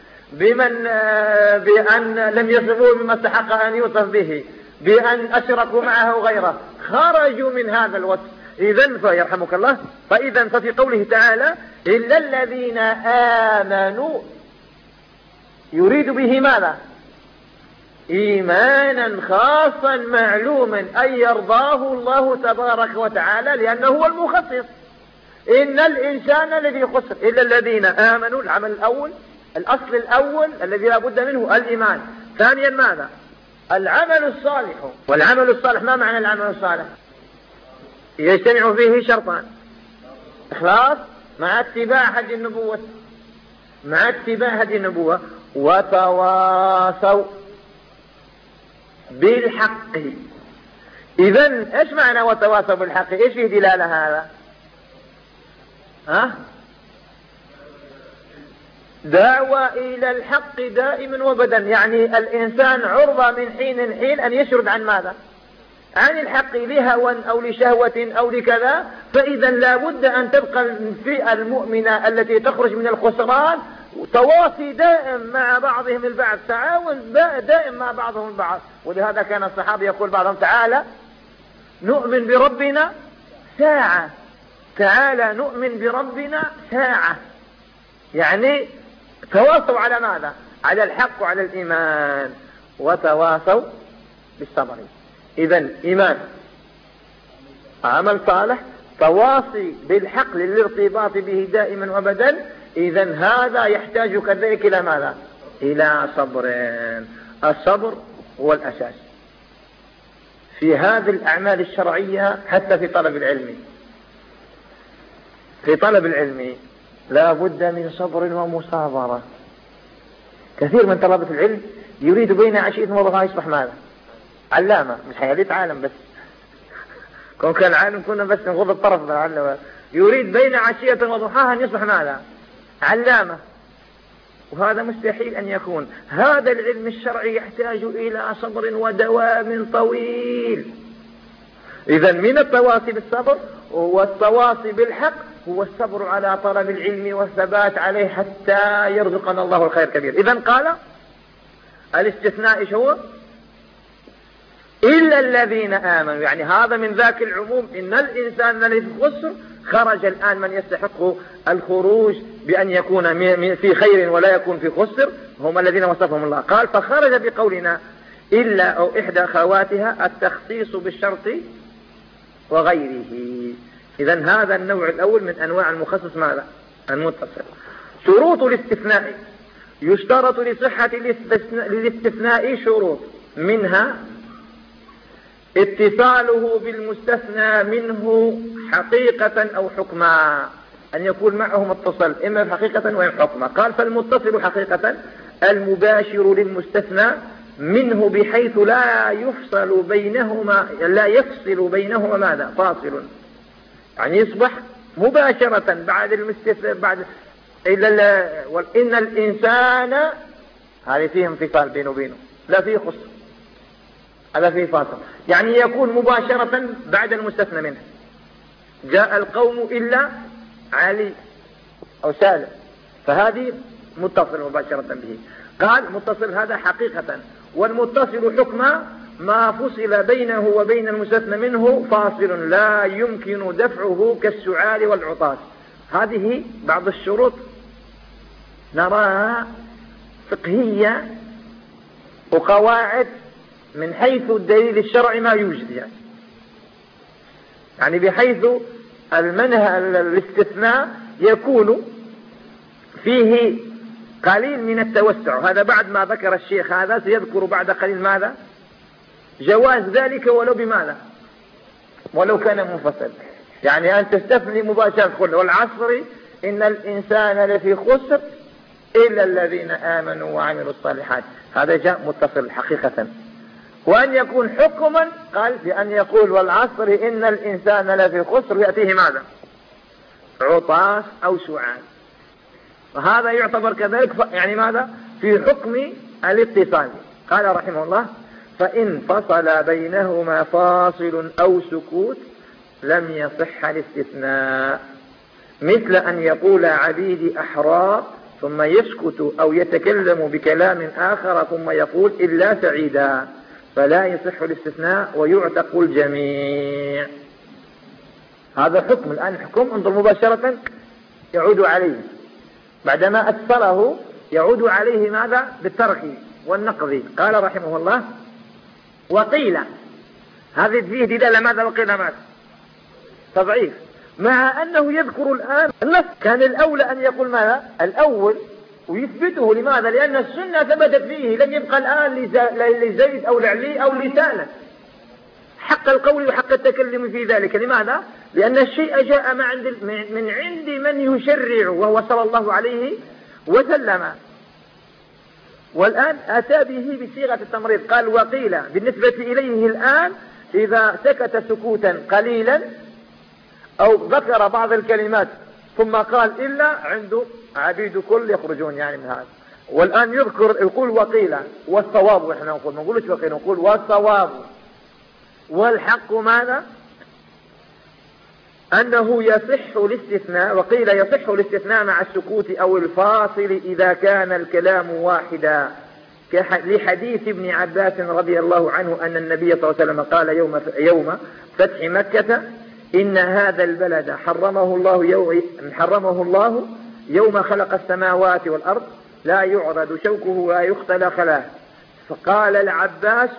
Speaker 1: بأن لم يصفوه بما استحق أن يوصف به، بأن أشركوا معه غيره، خرجوا من هذا الوصف. إذن فيرحمك الله، فإذا ففي قوله تعالى: إلا الذين آمنوا، يريد به ماذا؟
Speaker 3: إيمانا خاصا معلوما أن يرضاه الله تبارك وتعالى لأنه هو المخصص. إن الإنسان الذي خسر إلا الذين آمنوا. العمل الأول، الأصل الأول الذي لا بد منه الإيمان. ثانيا ماذا؟ العمل الصالح. والعمل الصالح ما معنى العمل الصالح؟ يجتمع فيه شرطان: إخلاص مع اتباع هدي النبوة، مع اتباع هدي النبوة، وتواصوا بالحق. إذن إيش معنى وتواصوا بالحق؟ إيش فيه دلالة هذا؟ دعوة إلى الحق دائما وبدا. يعني الإنسان عرضة من حين حين أن يشرد عن ماذا؟ عن الحق، لهوى أو لشهوة أو لكذا. فإذا لا بد أن تبقى الفئة المؤمنة التي تخرج من الخسران تواصي دائم مع بعضهم البعض، تعاون دائم مع بعضهم البعض. ولهذا كان الصحابة يقول بعضهم: تعالى نؤمن بربنا ساعة، تعالى نؤمن بربنا ساعة. يعني تواصوا على ماذا؟ على الحق وعلى الإيمان، وتواصوا بالصبر. إذن إيمان، عمل صالح، تواصي بالحق للارتباط به دائما وابدا. إذن هذا يحتاج كذلك إلى ماذا؟ إلى صبر. الصبر هو الأساس في هذه الأعمال الشرعية، حتى في طلب العلم. في طلب العلم لا بد من صبر ومصابرة. كثير من طلبة العلم يريد بين عشية وضحاها يصبح ماذا؟ علامة. مش حياليت عالم بس، كون كان عالم كنا بس نغض الطرف بالعلامة. يريد بين عشية وضحاها أن يصبح ماذا؟ علامة. وهذا مستحيل أن يكون. هذا العلم الشرعي يحتاج إلى صبر ودوام طويل. إذا من التواصي بالصبر والتواصي بالحق هو الصبر على طلب العلم والثبات عليه حتى يرزقنا الله الخير الكبير. إذا قال الاستثناء إيش هو؟ إلا الذين آمنوا. يعني هذا من ذاك العموم. إن الإنسان الذي في خسر خرج الآن من يستحق الخروج بأن يكون في خير ولا يكون في خسر، هم الذين وصفهم الله. قال: فخرج بقولنا إلا أو إحدى أخواتها التخصيص بالشرط وغيره. إذن هذا النوع الأول من أنواع المخصص ماذا؟ المتصل. شروط الاستثناء: يشترط لصحة الاستثناء شروط، منها اتصاله بالمستثنى منه حقيقة أو حكما، أن يكون معه متصل إما حقيقة وإما حكما. قال: فالمتصل حقيقة المباشر للمستثنى منه بحيث لا يفصل بينهما ماذا؟ فاصل. يعني يصبح مباشرة بعد المستثنى بعد إن الإنسان، هذه فيه انفصال بينه وبينه، لا فيه خص، هذا فيه فاصل. يعني يكون مباشرة بعد المستثنى منه. جاء القوم إلا علي أو سالم، فهذه متصل مباشرة به. قال: متصل هذا حقيقة. والمتصل حكما ما فصل بينه وبين المستثنى منه فاصل لا يمكن دفعه كالسعال والعطاس. هذه بعض الشروط نراها فقهية وقواعد من حيث الدليل الشرعي ما يوجد. يعني بحيث الاستثناء يكون فيه قليل من التوسع. هذا بعد ما ذكر الشيخ هذا سيذكر بعد قليل ماذا؟ جواز ذلك ولو بماذا؟ ولو كان منفصل. يعني أن تستثني مباشرة كل: والعصر إن الإنسان لفي خسر إلا الذين آمنوا وعملوا الصالحات. هذا جاء متصل حقيقة. وأن يكون حكما قال بأن يقول: والعصر إن الإنسان لفي خسر، يأتيه ماذا؟ عطاس أو سعال. وهذا يعتبر كذلك يعني ماذا؟ في حكم الاتصال. قال رحمه الله: فإن فصل بينهما فاصل أو سكوت لم يصح الاستثناء، مثل أن يقول عبيدي أحرار ثم يسكت، أو يتكلم بكلام آخر ثم يقول إلا سعيدا، فلا يصح الاستثناء ويعتق الجميع. هذا حكم. الآن حكم انظر مباشرة يعود عليه بعدما أثره، يعود عليه ماذا؟ بالترك. والنقض. قال رحمه الله: وقيل، هذه فيه دلالة ماذا؟ وقيل ماذا؟ تضعيف، مع أنه يذكر الآن النص. كان الأولى أن يقول ماذا؟ الأول ويثبته. لماذا؟ لأن السنة ثبتت فيه، لم يبقى الآن لزيد أو لعلي أو لسالم حق القول وحق التكلم في ذلك. لماذا؟ لأن الشيء جاء من عند من يشرع، وهو صلى الله عليه وسلم. والآن أتى به بصيغة التمريض، قال: وقيل بالنسبة إليه الآن إذا سكت سكوتا قليلا أو ذكر بعض الكلمات ثم قال إلا، عنده عبيد كل يخرجون يعني من هذا. والآن يقول وقيل والصواب، وإحنا نقول ما نقولش وقيل، نقول والصواب والحق ماذا؟ أنه يصح الاستثناء. وقيل يصح الاستثناء مع السكوت أو الفاصل إذا كان الكلام واحدا، لحديث ابن عباس رضي الله عنه أن النبي صلى الله عليه وسلم قال يوم فتح مكة: إن هذا البلد حرمه الله يوم خلق السماوات والأرض، لا يعرض شوكه ولا يختل خلاه. فقال العباس: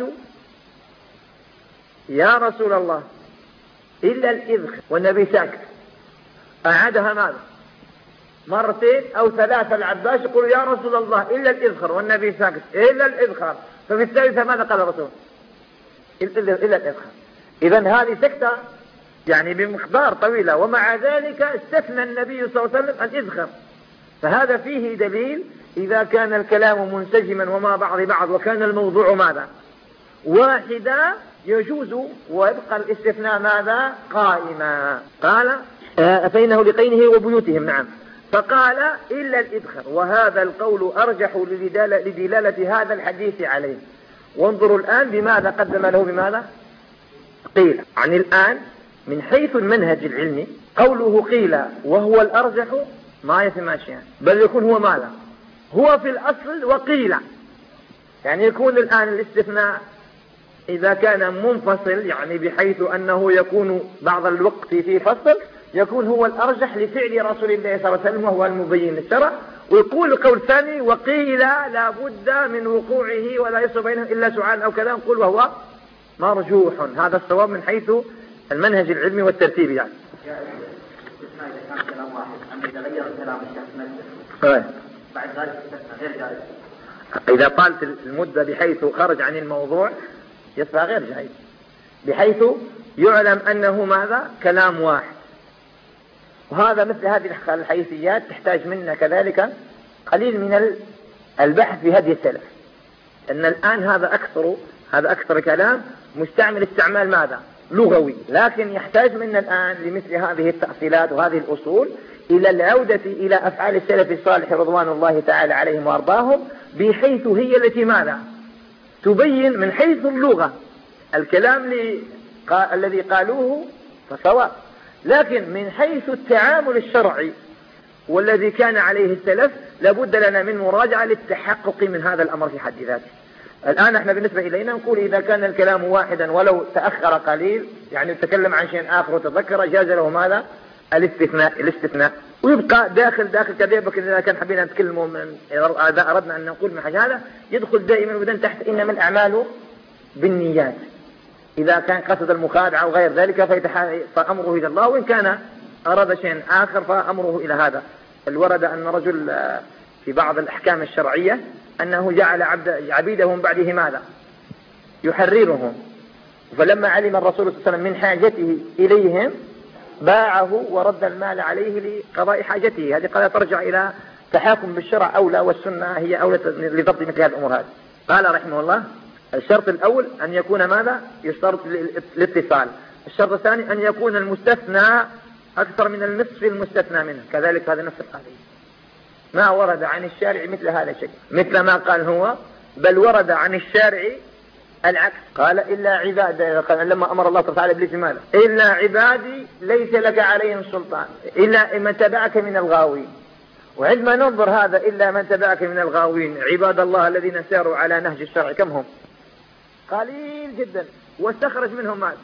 Speaker 3: يا رسول الله إلا الإذخر، والنبي ساكت. أعادها ماذا؟ مرتين أو ثلاثة. العباس يقول: يا رسول الله إلا الإذخر، والنبي ساكت. إلا الإذخر. ففي الثالثة ماذا قال الرسول؟ إلا الإذخر. إذن هذه سكتة يعني بمقدار طويلة، ومع ذلك استثنى النبي صلى الله عليه وسلم الإذخر. فهذا فيه دليل إذا كان الكلام منسجما وما بعض وكان الموضوع ماذا؟ واحدا، يجوز ويبقى الاستثناء ماذا؟ قائما. قال: فإنه لقينه وبيوتهم. نعم. فقال: إلا الإذخر، وهذا القول أرجح لدلالة هذا الحديث عليه. وانظروا الآن بماذا قدم له؟ بماذا؟ قيل. عن الآن من حيث المنهج العلمي قوله قيل وهو الأرجح ما يتماشى، بل يكون هو ماذا؟ هو في الأصل وقيل، يعني يكون الآن الاستثناء إذا كان منفصل، يعني بحيث أنه يكون بعض الوقت في فصل، يكون هو الأرجح لفعل رسول الله صلى الله عليه وسلم وهو المبين للشرع. ويقول القول الثاني: وقيل لا بد من وقوعه ولا يصل بينهم إلا سعال أو كذا، نقول وهو مرجوح. هذا الصواب من حيث المنهج العلمي والترتيب يعني. إذا طالت المدة بحيث خرج عن الموضوع يصبح غير جائز، بحيث يعلم أنه ماذا؟ كلام واحد. وهذا مثل هذه الحيثيات تحتاج منا كذلك قليل من البحث في هدي السلف، أن الآن هذا أكثر كلام مستعمل استعمال ماذا؟ لغوي، لكن يحتاج منا الآن لمثل هذه التأصيلات وهذه الأصول إلى العودة إلى أفعال السلف الصالح رضوان الله تعالى عليهم وأرضاهم، بحيث هي التي ماذا؟ تبين من حيث اللغة الكلام الذي قالوه فسواء، لكن من حيث التعامل الشرعي والذي كان عليه السلف لابد لنا من مراجعة للتحقق من هذا الأمر في حد ذاته. الآن احنا بالنسبة إلينا نقول إذا كان الكلام واحدا ولو تأخر قليل، يعني يتكلم عن شيء آخر وتذكر، جاز له ماذا؟ الاستثناء. ويبقى داخل كذا. لكن إذا كان حبينا نتكلم إذا أردنا أن نقول من حاجة هذا يدخل دائما وبدأ تحت إنما الأعمال بالنيات. إذا كان قصد المخادعة أو غير ذلك فأمره إلى الله، وإن كان أراد شيء آخر فأمره إلى هذا. الورد أن رجل في بعض الأحكام الشرعية أنه جعل عبيدهم بعده ماذا؟ يحررهم. فلما علم الرسول صلى الله عليه وسلم من حاجته إليهم باعه ورد المال عليه لقضاء حاجته. هذه قد ترجع إلى تحاكم بالشرع أولى، والسنة هي أولى لضبط مثل هذه الأمور هذه. قال رحمه الله: الشرط الأول أن يكون ماذا؟ يشترط الاتصال. الشرط الثاني أن يكون المستثنى أكثر من النصف المستثنى منه، كذلك هذا نفس القضية. ما ورد عن الشارع مثل هذا الشيء، مثل ما قال هو، بل ورد عن الشارع العكس. قال: إلا عبادي، لما أمر الله تعالى إبليس ماذا؟ إلا عبادي ليس لك عليهم سلطان إلا من تبعك من الغاوين. وعندما ننظر هذا إلا من تبعك من الغاوين، عباد الله الذين ساروا على نهج الشرع كم هم؟ قليل جدا، واستخرج منهم ماذا؟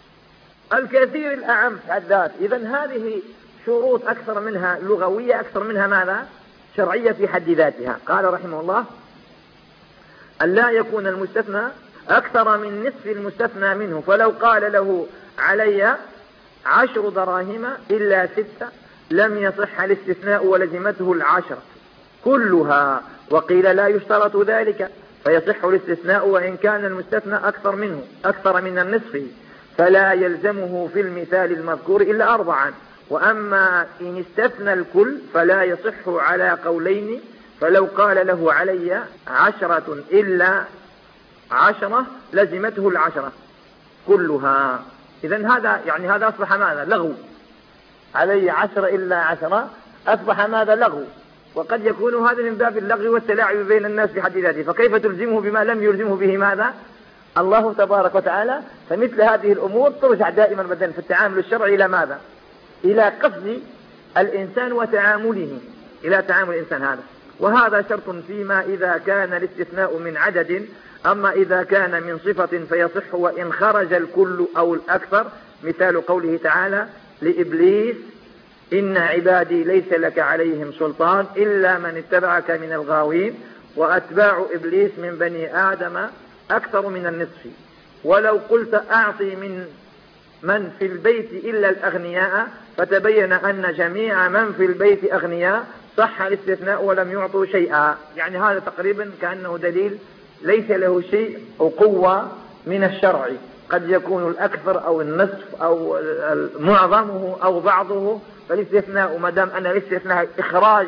Speaker 3: الكثير الأعم حداد. إذن هذه شروط أكثر منها لغوية، أكثر منها ماذا؟ شرعية في حد ذاتها. قال رحمه الله:
Speaker 5: أن لا يكون المستثنى أكثر من نصف المستثنى منه، فلو قال له علي 10 دراهم إلا 6 لم يصح الاستثناء ولزمته 10 كلها. وقيل لا يشترط ذلك فيصح الاستثناء وإن كان المستثنى أكثر من النصف، فلا يلزمه في المثال المذكور إلا 4. وأما إن استثنى الكل فلا يصح على قولين، فلو قال له علي 10 إلا 10 لزمته 10 كلها. إذن هذا أصبح ماذا؟ لغو. علي 10 إلا 10 أصبح ماذا؟ لغو. وقد يكون هذا من باب اللغو والتلاعب بين الناس في حد ذاته، فكيف تلزمه بما لم يلزمه به ماذا؟ الله تبارك وتعالى. فمثل هذه الأمور ترجع دائما مثلا في التعامل الشرعي إلى ماذا؟ إلى قصد الإنسان وتعامله، إلى تعامل الإنسان هذا. وهذا شرط فيما إذا كان الاستثناء من عدد. أما إذا كان من صفة فيصح وإن خرج الكل أو الأكثر، مثال قوله تعالى لإبليس إن عبادي ليس لك عليهم سلطان إلا من اتبعك من الغاوين، وأتباع إبليس من بني آدم أكثر من النصف. ولو قلت أعطي من في البيت إلا الأغنياء فتبين أن جميع من في البيت أغنياء صح الاستثناء ولم يعطوا شيئا. يعني هذا تقريبا كأنه دليل ليس له شيء أو قوة من الشرع، قد يكون الأكثر أو النصف أو معظمه أو بعضه. فالاستثناء ما دام أن الاستثناء إخراج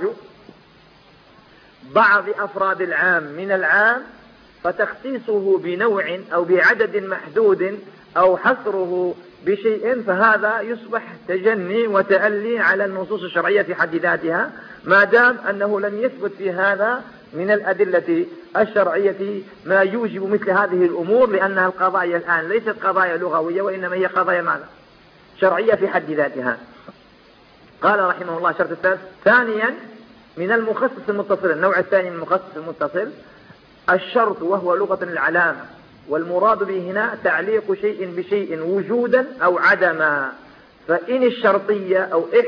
Speaker 5: بعض أفراد العام من العام، فتخصيصه بنوع أو بعدد محدود أو حصره بشيء، فهذا يصبح تجني وتألي على النصوص الشرعية في حد ذاتها، ما دام أنه لم يثبت في هذا من الأدلة الشرعية ما يوجب مثل هذه الأمور، لأنها القضايا الآن ليست قضايا لغوية وإنما هي قضايا ماذا؟ شرعية في حد ذاتها. قال رحمه الله شرط الثالث ثانيا من المخصص المتصل، النوع الثاني من المخصص المتصل الشرط، وهو لغة العلامة، والمراد به هنا تعليق شيء بشيء وجودا أو عدما. بإن الشرطية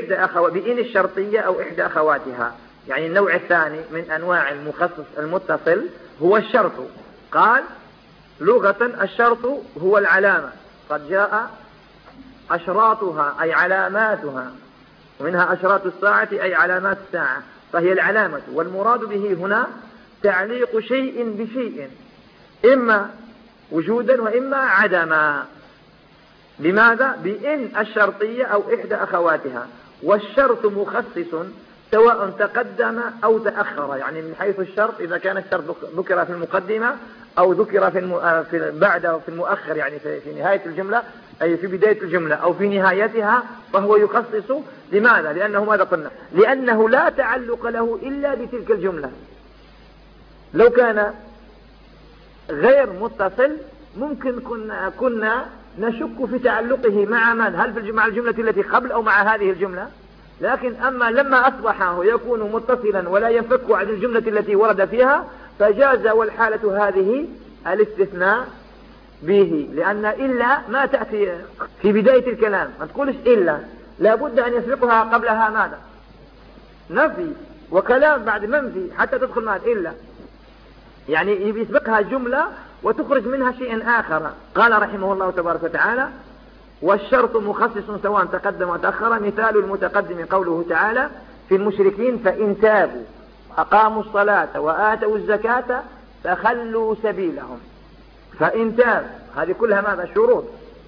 Speaker 5: أو إحدى أخواتها. يعني النوع الثاني من أنواع المخصص المتصل هو الشرط. قال لغة الشرط هو العلامة، قد جاء أشراطها أي علاماتها، ومنها أشراط الساعة أي علامات الساعة، فهي العلامة. والمراد به هنا تعليق شيء بشيء، إما وجودا وإما عدما. لماذا؟ بإن الشرطية أو إحدى أخواتها. والشرط مخصص سواء تقدم أو تأخر، يعني من حيث الشرط إذا كان الشرط ذكر في المقدمة أو ذكر في بعد أو في المؤخر، يعني في نهاية الجملة أي في بداية الجملة أو في نهايتها، فهو يخصص. لماذا؟ لأنه ماذا قلنا؟ لأنه لا تعلق له إلا بتلك الجملة. لو كان غير متصل ممكن كنا نشك في تعلقه مع من؟ هل مع الجملة التي قبل أو مع هذه الجملة؟ لكن أما لما أصبح يكون متصلا ولا ينفك عن الجملة التي ورد فيها، فجاز والحالة هذه الاستثناء به، لأن إلا ما تأتي في بداية الكلام، ما تقولش إلا، لابد أن يسبقها قبلها ماذا؟ نفي، وكلام بعد منفي حتى تدخل ماذا؟ إلا، يعني يسبقها جملة وتخرج منها شيء آخر. قال رحمه الله تبارك وتعالى والشرط مخصص سواء تقدم وتأخر. مثال المتقدم قوله تعالى في المشركين فإن تابوا أقاموا الصلاة وآتوا الزكاة فخلوا سبيلهم. فإن تاب هذه كلها ماذا؟ شروط.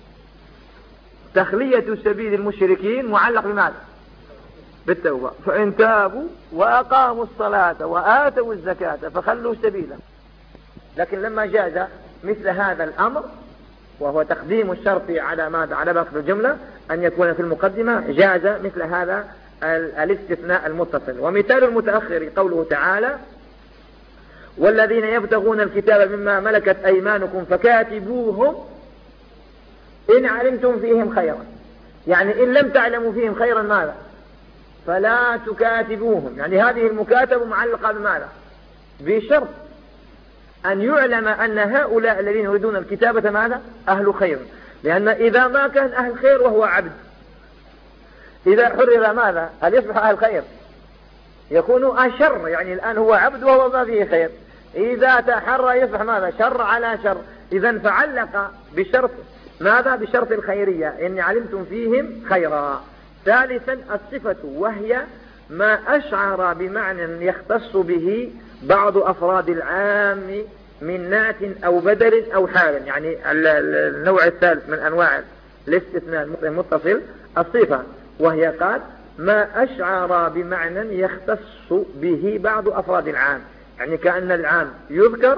Speaker 5: تخلية سبيل المشركين معلق بماذا؟ بالتوبة. فإن تابوا وأقاموا الصلاة وآتوا الزكاة فخلوا سبيلهم. لكن لما جاز مثل هذا الأمر وهو تقديم الشرط على ماذا؟ على باقي الجملة، أن يكون في المقدمة، جاز مثل هذا الاستثناء المتصل. ومثال المتأخر قوله تعالى والذين يبتغون الكتاب مما ملكت أيمانكم فكاتبوهم إن علمتم فيهم خيرا. يعني إن لم تعلموا فيهم خيرا ماذا؟ فلا تكاتبوهم. يعني هذه المكاتبة معلقة بماذا؟ بشرط أن يعلم أن هؤلاء الذين يريدون الكتابة ماذا؟ أهل خير. لأن إذا ما كان أهل خير وهو عبد، إذا حرر ماذا؟ هل يصبح أهل خير؟ يكون أشر. يعني الآن هو عبد وهو ما فيه خير. إذا تحرى يصبح ماذا؟ شر على شر. إذا فعلق بشرط ماذا؟ بشرط الخيرية، إني علمتم فيهم خيرا. ثالثا الصفة، وهي ما أشعر بمعنى يختص به بعض أفراد العام من نعت أو بدل أو حال. يعني النوع الثالث من أنواع الاستثناء المتصل الصفة، وهي قال ما أشعر بمعنى يختص به بعض أفراد العام، يعني كأن العام يذكر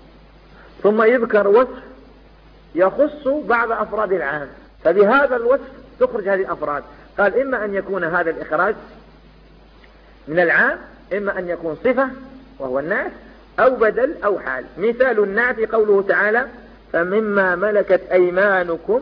Speaker 5: ثم يذكر وصف يخص بعض أفراد العام، فبهذا الوصف تخرج هذه الأفراد. قال إما أن يكون هذا الإخراج من العام، إما أن يكون صفة وهو النعت، أو بدل أو حال. مثال النعت قوله تعالى فمما ملكت أيمانكم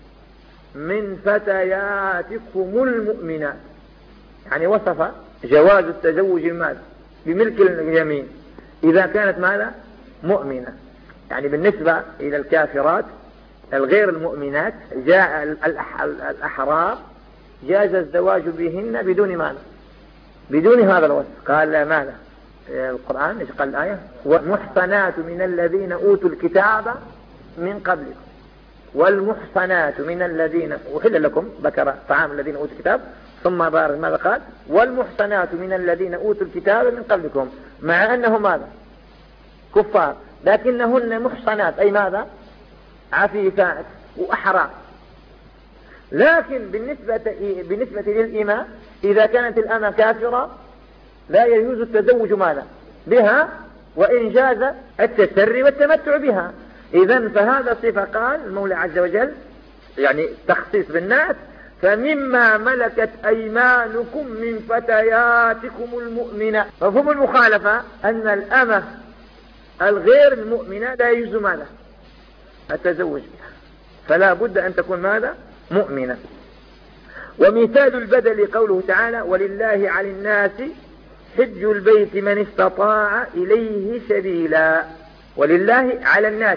Speaker 5: من فتياتكم المؤمنات، يعني وصف جواز التزوج المال بملك اليمين إذا كانت ماذا؟ مؤمنة. يعني بالنسبة إلى الكافرات الغير المؤمنات جاء الأحرار جاز الزواج بهن بدون ماذا؟ بدون هذا الوصف. قال ماذا؟ القرآن ايش قال الآية؟ والمحصنات من الذين أوتوا الكتاب من قبلكم، والمحصنات من الذين أحل لكم، ذكر طعام الذين أوتوا الكتاب، ثم بارز ماذا قال؟ والمحصنات من الذين أوتوا الكتاب من قبلكم، مع أنهم ماذا؟ كفار، لكنهن محصنات، أي ماذا؟ عفيفات وأحرار. لكن بالنسبة للإماء إذا كانت الأمة كافرة لا يجوز التزوج ماذا؟ بها، وإن جاز التسري والتمتع بها. إذن فهذا صفة قال المولى عز وجل، يعني تخصيص بالناس، فمما ملكت أيمانكم من فتياتكم المؤمنة. مفهوم المخالفة أن الأمة الغير المؤمنة لا يجوز ماذا؟ التزوج بها، فلا بد أن تكون ماذا؟ مؤمنة. ومثال البدل قوله تعالى ولله على الناس حج البيت من استطاع إليه سبيلا. ولله على الناس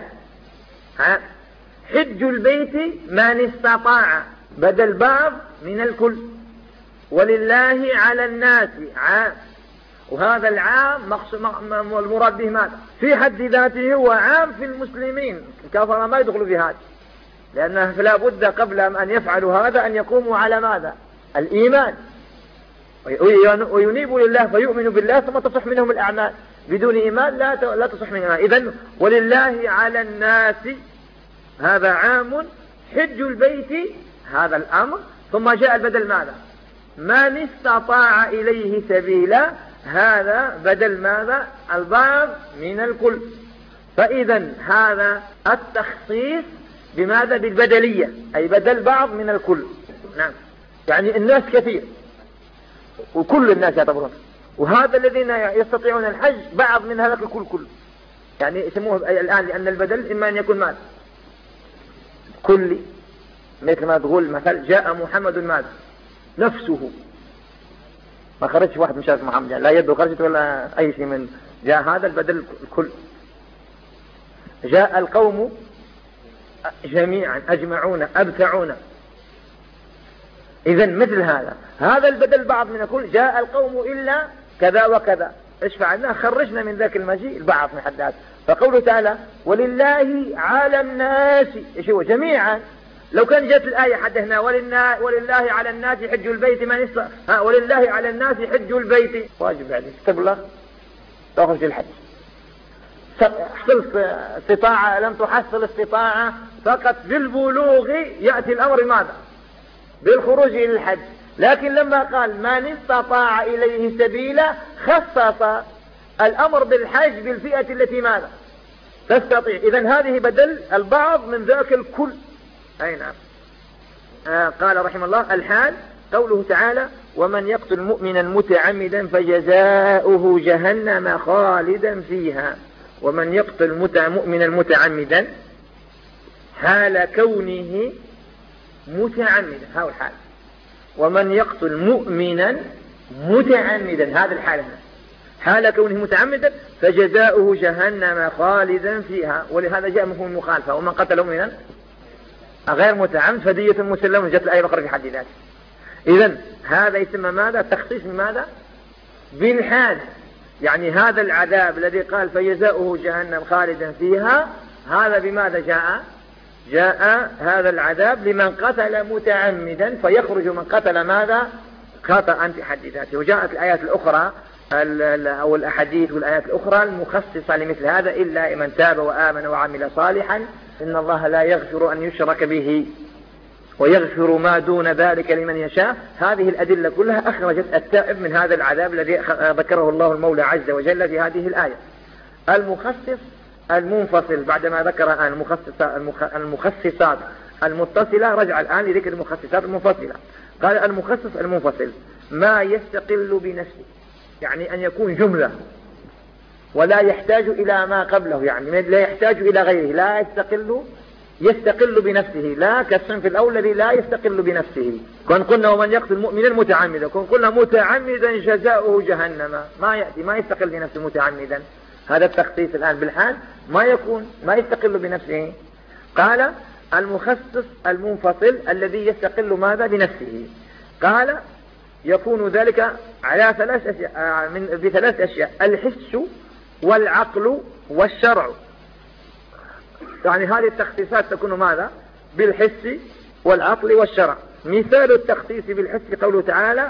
Speaker 5: حج البيت من استطاع، بدل بعض من الكل. ولله على الناس عام، وهذا العام المراد به ماذا؟ في حد ذاته هو عام في المسلمين، الكفر ما يدخلوا في هذا، لأنه فلا بد قبل أن يفعلوا هذا أن يقوموا على ماذا؟ الإيمان، وينيبوا لله فيؤمنوا بالله ثم تصح منهم الأعمال. بدون إيمان لا تصح منهم. إذن ولله على الناس هذا عام، حج البيت هذا الأمر، ثم جاء البدل ماذا؟ من استطاع إليه سبيلا، هذا بدل ماذا؟ البعض من الكل. فإذا هذا التخصيص بماذا؟ بالبدلية، أي بدل بعض من الكل. نعم، يعني الناس كثير وكل الناس يعتبرون، وهذا الذين يستطيعون الحج بعض من هذا الكل كله، يعني يسموه الآن لأن البدل إما أن يكون ماذا؟ كلي، مثل ما تقول مثل جاء محمد ماذا؟ نفسه، ما خرجش واحد من شرط محمد، لا يده خرجت ولا أي شيء من جاء، هذا البدل الكل. جاء القوم جميعا أجمعون أبتعون، إذن مثل هذا البدل بعض من الكل. جاء القوم إلا كذا وكذا، إيش فعلنا؟ خرجنا من ذاك المجيء البعض من حدات. فقوله تعالى ولله على الناس، إيش هو؟ جميعا. لو كان جاءت الآية حد هنا ولله على الناس حج البيت من استطاع، ولله على الناس حج البيت واجب عليك تبلغ تخرج الحج. حصل استطاعة لم تحصل استطاعة، فقط بالبلوغ يأتي الأمر ماذا؟ بالخروج إلى الحج. لكن لما قال من استطاع إليه سبيلا خصص الأمر بالحج بالفئة التي ماذا؟ تستطيع. إذن هذه بدل البعض من ذاك الكل. أي نعم. قال رحمه الله الحال قوله تعالى ومن يقتل مؤمنا متعمدا فجزاؤه جهنم خالدا فيها. ومن يقتل مؤمنا متعمدا حال كونه متعمدا، هذا الحال. ومن يقتل مؤمنا متعمدا، هذا الحال هنا حال كونه متعمدا فجزاؤه جهنم خالدا فيها. ولهذا جاء مفهوم المخالفة ومن قتل مؤمنا غير متعمد فدية مسلمة، جاءت الآية الأخرى في حد ذاته. إذن هذا يسمى ماذا؟ تخصيص من ماذا؟ بالحال. يعني هذا العذاب الذي قال فجزاؤه جهنم خالدا فيها، هذا بماذا جاء؟ جاء هذا العذاب لمن قتل متعمدا، فيخرج من قتل ماذا؟ خطأ في حد ذاته. وجاءت الآيات الأخرى أو الأحاديث والآيات الأخرى المخصصة لمثل هذا: إلا من تاب وآمن وعمل صالحا إن الله لا يغفر أن يشرك به ويغفر ما دون ذلك لمن يشاء. هذه الأدلة كلها أخرجت التائب من هذا العذاب الذي ذكره الله المولى عز وجل في هذه الآية. المخصص المنفصل بعدما ذكر المخصصات المتصلة رجع الآن لذكر المخصصات المنفصلة. قال المخصص المنفصل ما يستقل بنفسه، يعني أن يكون جملة ولا يحتاج إلى ما قبله، يعني لا يحتاج إلى غيره، لا يستقل بنفسه، لا كالصنف الأول الذي لا يستقل بنفسه. كن قلنا ومن يقتل مؤمنا متعمدا، كن قلنا متعمدا جزاؤه جهنم، ما يأتي ما يستقل بنفسه متعمدا. هذا التخصيص الآن بالحال ما يستقل بنفسه. قال المخصص المنفصل الذي يستقل ماذا؟ بنفسه. قال يكون ذلك على بثلاث أشياء: الحس والعقل والشرع. يعني هذه التخصيصات تكون ماذا؟ بالحس والعقل والشرع. مثال التخصيص بالحس قوله تعالى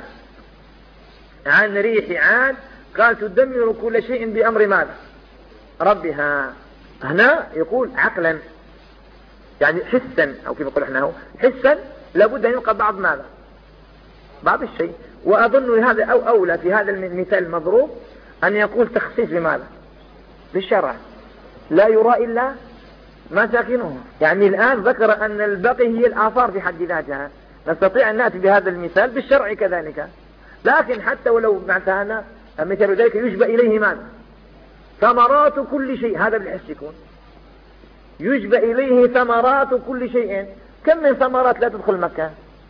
Speaker 5: عن ريح عاد قال تدمر كل شيء بأمر ماذا؟ ربها. هنا يقول عقلا، يعني حسا، أو كيف نقول احنا حسا لابد أن يبقى بعض ماذا؟ بعض الشيء. وأظن هذا أو أولى في هذا المثال المضروب أن يقول تخصيص بماذا؟ بالشرع، لا يرى إلا مساكنه. يعني الآن ذكر أن الباقي هي الآثار في حد ذاتها، نستطيع أن نأتي بهذا المثال بالشرع كذلك. لكن حتى ولو معناتها مثل ذلك يجبى إليه ماذا؟ ثمرات كل شيء، هذا بالحس يكون يجبى إليه ثمرات كل شيء. كم من ثمرات لا تدخل مكة؟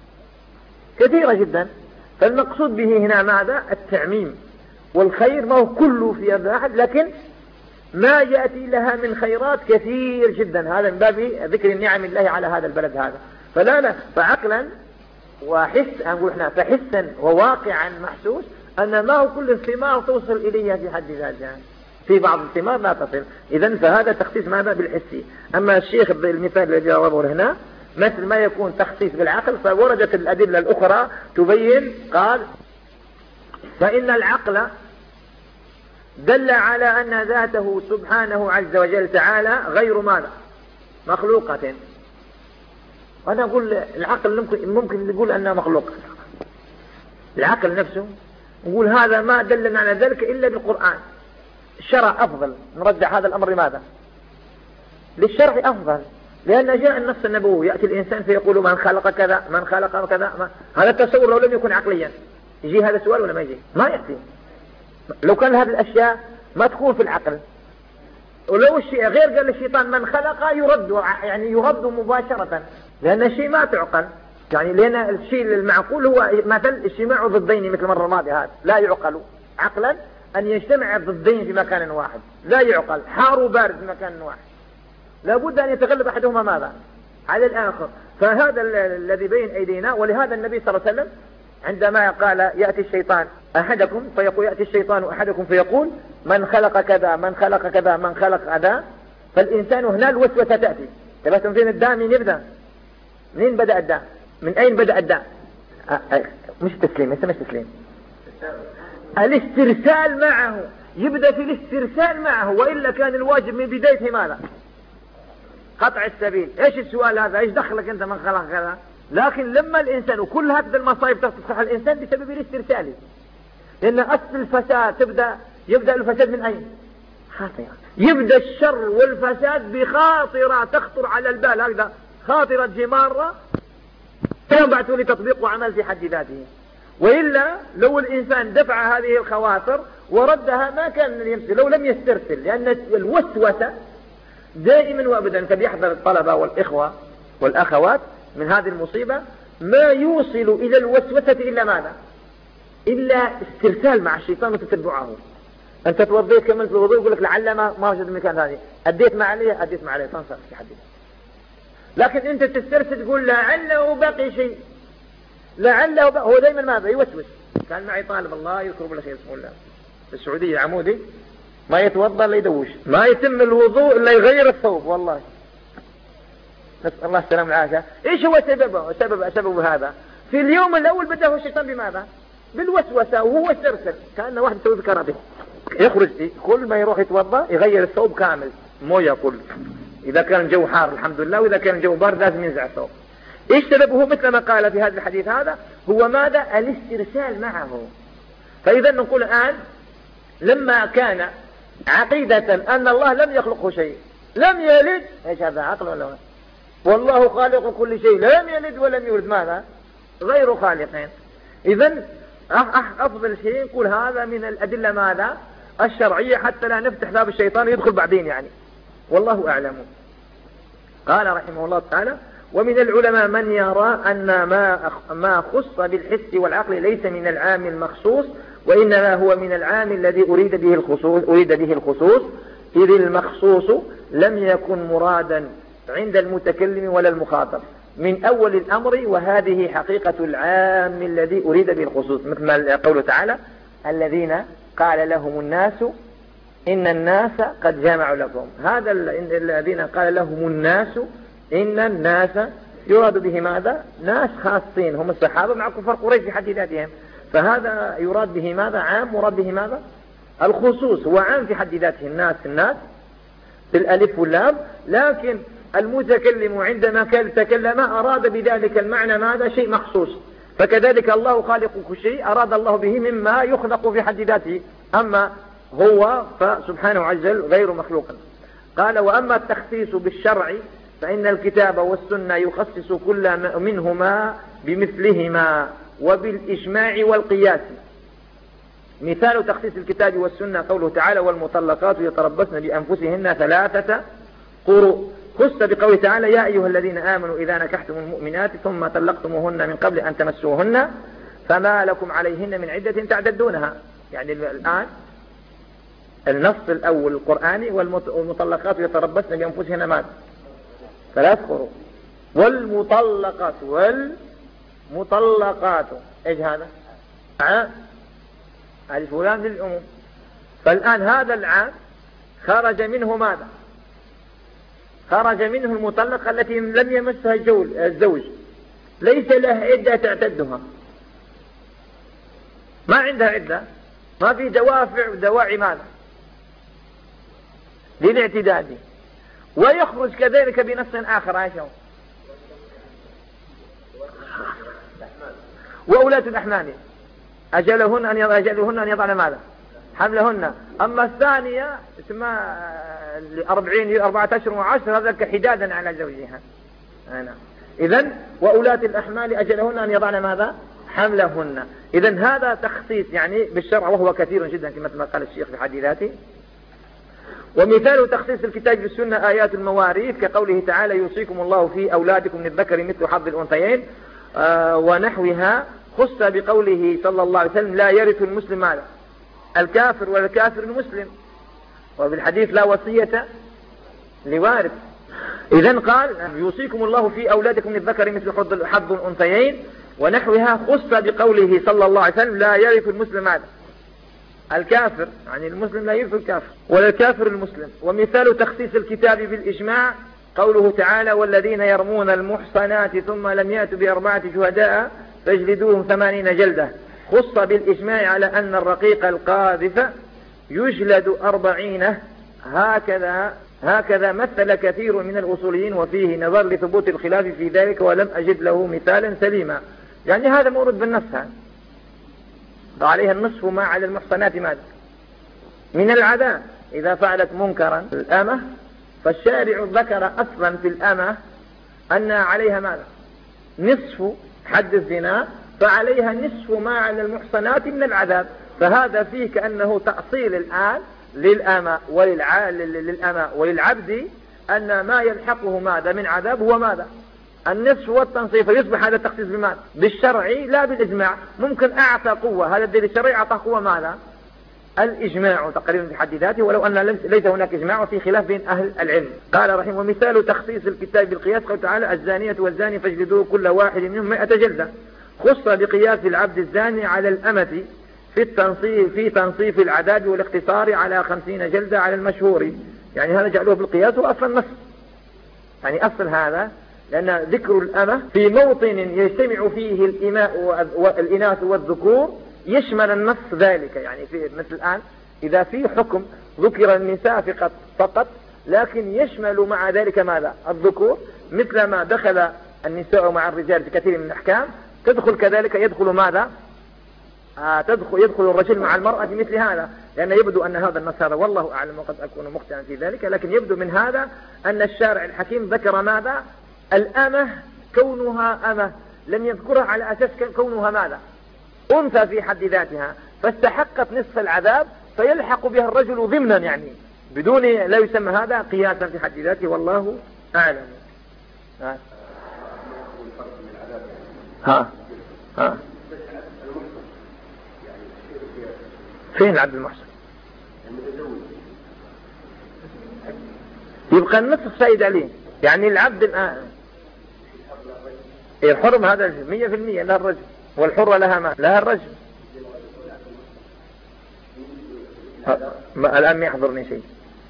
Speaker 5: كثيرة جدا. فالمقصود به هنا ماذا؟ التعميم. والخير ما هو كله في يد أحد، لكن ما يأتي لها من خيرات كثير جدا. هذا من باب ذكر نعم الله على هذا البلد هذا. فلا فعقلا وحس نقول احنا فحسا وواقعا محسوس أن ما هو كل الثمار توصل إليها في حد ذاتها، في بعض الثمار لا تصل. إذن فهذا تخصيص ماذا؟ بالحسي. أما الشيخ المثال الذي جاوبه هنا مثل ما يكون تخصيص بالعقل، فوردت الأدلة الأخرى تبين. قال فإن العقل دل على أن ذاته سبحانه عز وجل تعالى غير ماذا؟ مخلوقة. وأنا أقول العقل ممكن نقول أنها مخلوقة، العقل نفسه نقول هذا ما دلنا على ذلك إلا بالقرآن. الشرع أفضل، نرجع هذا الأمر لماذا؟ للشرع أفضل، لأن جاء النص النبوي يأتي الإنسان فيقول من خلق كذا من خلق كذا. هذا التصور لو لم يكن عقليا يجي هذا السؤال ولا ما يجي؟ ما يأتي. لو كان هذه الأشياء ما تكون في العقل. ولو الشيء غير قال الشيطان من خلق يرد، يعني يرد مباشرة، لأن الشيء ما تعقل. يعني لأن الشيء المعقول هو مثل اجتماع ضدين مثل المرة الماضية، هذا لا يعقل عقلا أن يجتمع ضدين في مكان واحد، لا يعقل. حار وبارد في مكان واحد، لابد أن يتغلب أحدهما ماذا؟ على الآخر. فهذا الذي بين أيدينا. ولهذا النبي صلى الله عليه وسلم عندما قال يأتي الشيطان أحدكم فيقول يأتي الشيطان أحدكم فيقول من خلق كذا من خلق كذا من خلق كذا، فالإنسان هنا الوسوسة تأتي. تبعتم فين الداء؟ من يبدأ؟ منين بدأ الداء؟ من أين بدأ الداء؟ مش تسليم، مش تسليم، الاسترسال معه. يبدأ في الاسترسال معه، وإلا كان الواجب من بدايته ماذا؟ قطع السبيل. ايش السؤال هذا؟ ايش دخلك انت من خلق كذا؟ لكن لما الانسان وكل هذه المصائب تصح الانسان بسبب الاسترسال، لان اصل الفساد يبدأ الفساد من اين؟ خاطرة. يبدأ الشر والفساد بخاطرة تخطر على البال، هكذا خاطرة جمارة ينبعث لتطبيق وعمل في حد ذاته. وإلا لو الإنسان دفع هذه الخواطر وردها ما كان يمثل لو لم يسترسل، لأن الوسوسة دائما وابدا فبيحذر الطلبة والإخوة والأخوات من هذه المصيبة. ما يوصل إلى الوسوسة إلا ماذا؟ إلا استرسال مع الشيطان وتتبعه. أنت توضيت كملت الوضوء يقول لك لعل ما وجد المكان هذه، أديت ما عليه تنصر في حد. لكن أنت تسترسل تقول لعله باقي شيء، هو دائما ماذا؟ يوسوس. كان معي طالب الله يذكر بالله خير اسمه الله، في السعودية عمودي ما يتوضأ إلا يدوش، ما يتم الوضوء إلا يغير الثوب. والله نسأل الله السلامة والعافية. إيش هو سبب هذا؟ في اليوم الأول بدأه الشيطان بماذا؟ بالوسوسة، وهو سرسل كأنه واحد يسوي ذكرته، يخرج كل ما يروح يتوضأ يغير الثوب كامل موية كل، إذا كان الجو حار الحمد لله، وإذا كان الجو بارد لازم ينزع الثوب. إيش سببه؟ مثل ما قال في هذا الحديث هذا هو ماذا؟ الاسترسال معه. فإذا نقول الآن لما كان عقيدة أن الله لم يخلقه شيء، لم يلد، إيش هذا عقل ولا لا؟ والله خالق كل شيء، لم يلد ولم يولد، ماذا؟ غير خالقين. إذن أفضل شيء نقول هذا من الأدلة ماذا؟ الشرعية، حتى لا نفتح باب الشيطان يدخل بعدين يعني، والله أعلم. قال رحمه الله تعالى: ومن العلماء من يرى أن ما خص بالحس والعقل ليس من العام المخصوص، وإنما هو من العام الذي أريد به الخصوص، إذ المخصوص لم يكن مرادا عند المتكلم ولا المخاطب من أول الأمر، وهذه حقيقة العام الذي أريد به الخصوص، مثل ما قوله تعالى: الذين قال لهم الناس إن الناس قد جمعوا لكم. هذا الذين قال لهم الناس إن الناس يراد به ماذا؟ ناس خاصين هم الصحابة مع كفار قريش في حد ذاتهم، فهذا يراد به ماذا؟ عام، مراد به ماذا؟ الخصوص. هو عام في حد ذاته، الناس بالألف واللام، لكن المتكلم عندما تكلم أراد بذلك المعنى ماذا؟ شيء مخصوص. فكذلك الله خالق كل شيء أراد الله به مما يخلق في حد ذاته، أما هو فسبحانه عز وجل غير مخلوق. قال: وأما التخصيص بالشرع فإن الكتاب والسنة يخصص كل منهما بمثلهما وبالإجماع والقياس. مثال تخصيص الكتاب والسنة قوله تعالى: والمطلقات يتربصن بأنفسهن 3 قروء. خص بقوله تعالى: يا أيها الذين آمنوا إذا نكحتم المؤمنات ثم طلقتموهن من قبل أن تمسوهن فما لكم عليهن من عدة تعتدونها. يعني الآن النص الأول القرآني: والمطلقات يتربصن بأنفسهن ماذا؟ 3 قروء. والمطلقات إيش هذا؟ ألف ولام للعموم. فالآن هذا العام خرج منه ماذا؟ خرج منه المطلقة التي لم يمسها الزوج، ليس لها عدة تعتدها، ما عندها عدة، ما في دواعي ماذا؟ للاعتداد. ويخرج كذلك بنص آخر: عائشة: وأولاة الأحمال أجلهن أن يضعن ماذا؟ حملهن. أما الثانية اسمها 14 أشهر و10، هذا كحدادا على زوجها. إذن وأولاة الأحمال أجلهن أن يضعن ماذا؟ حملهن. إذن هذا تخصيص يعني بالشرع، وهو كثير جدا كما قال الشيخ في حديثاته. ومثال تخصيص الكتاب بالسنة آيات المواريث كقوله تعالى: يوصيكم الله في أولادكم للذكر مثل حظ الأنثيين ونحوها. خص بقوله صلى الله عليه وسلم: لا يرث المسلم ماذا؟ الكافر ولا الكافر المسلم. وبالحديث: لا وصية لوارث. إذن قال: يوصيكم الله في أولادكم للذكر مثل حظ الأنثيين ونحوها. خص بقوله صلى الله عليه وسلم: لا يرث المسلم ماذا؟ الكافر، يعني المسلم لا يرث الكافر ولا الكافر المسلم. ومثال تخصيص الكتاب بالإجماع قوله تعالى: والذين يرمون المحصنات ثم لم يأتوا ب4 شهداء فاجلدوهم 80 جلدة. خص بالإجماع على أن الرقيق القاذف يجلد 40. هكذا مثل كثير من الأصوليين، وفيه نظر لثبوت الخلاف في ذلك، ولم أجد له مثالا سليما. يعني هذا مورد بالنص، عليها النصف ما على المحصنات ماذا؟ من العذاب إذا فعلت منكرا الأمة. فالشارع ذكر أصلا في الأمة أن عليها ماذا؟ نصف حد الزنا، فعليها نصف ما على المحصنات من العذاب. فهذا فيه كأنه تأصيل الآن للأمة وللعبد أن ما يلحقه ماذا من عذاب هو ماذا؟ النصف والتنصيف. فيصبح هذا التخصيص بماذا؟ بالشرعي لا بالإجماع. ممكن أعطى قوة، هذا الدليل الشرعي أعطى قوة ماذا؟ الإجماع تقريبا في حد ذاته، ولو أن ليس هناك إجماع وفي خلاف بين أهل العلم. قال رحمه: ومثال تخصيص الكتاب بالقياس قال تعالى: الزانية والزاني فاجلدوا كل واحد منهم 100 جلدة. خص بقياس العبد الزاني على الأمة في تنصيف العداد والاقتصار على 50 جلدة على المشهور، يعني هذا جعلوه بالقياس وأصل النص، يعني أصل هذا، لأن ذكر الأمة في موطن يجتمع فيه الإماء والإناث والذكور يشمل النص ذلك، يعني في مثل الآن إذا في حكم ذكر النساء فقط لكن يشمل مع ذلك ماذا؟ الذكور، مثل ما دخل النساء مع الرجال في كثير من الأحكام، تدخل كذلك يدخل ماذا؟ يدخل الرجل مع المرأة في مثل هذا، لأن يبدو أن هذا النص هذا والله أعلم وقد أكون مخطئا في ذلك، لكن يبدو من هذا أن الشارع الحكيم ذكر ماذا؟ الأمة كونها أمة، لم يذكرها على أساس كونها ماذا؟ أنثى في حد ذاتها، فاستحقت نصف العذاب فيلحق بها الرجل ضمنا، يعني بدون لا يسمى هذا قياسا في حد ذاته، والله أعلم. ها فين العبد المحسن؟ يبقى النصف السائد عليه، يعني العبد الآن الحرم هذا 100% لها الرجل، والحرة لها ما لها الرجل. الآن ما يحضرني شيء،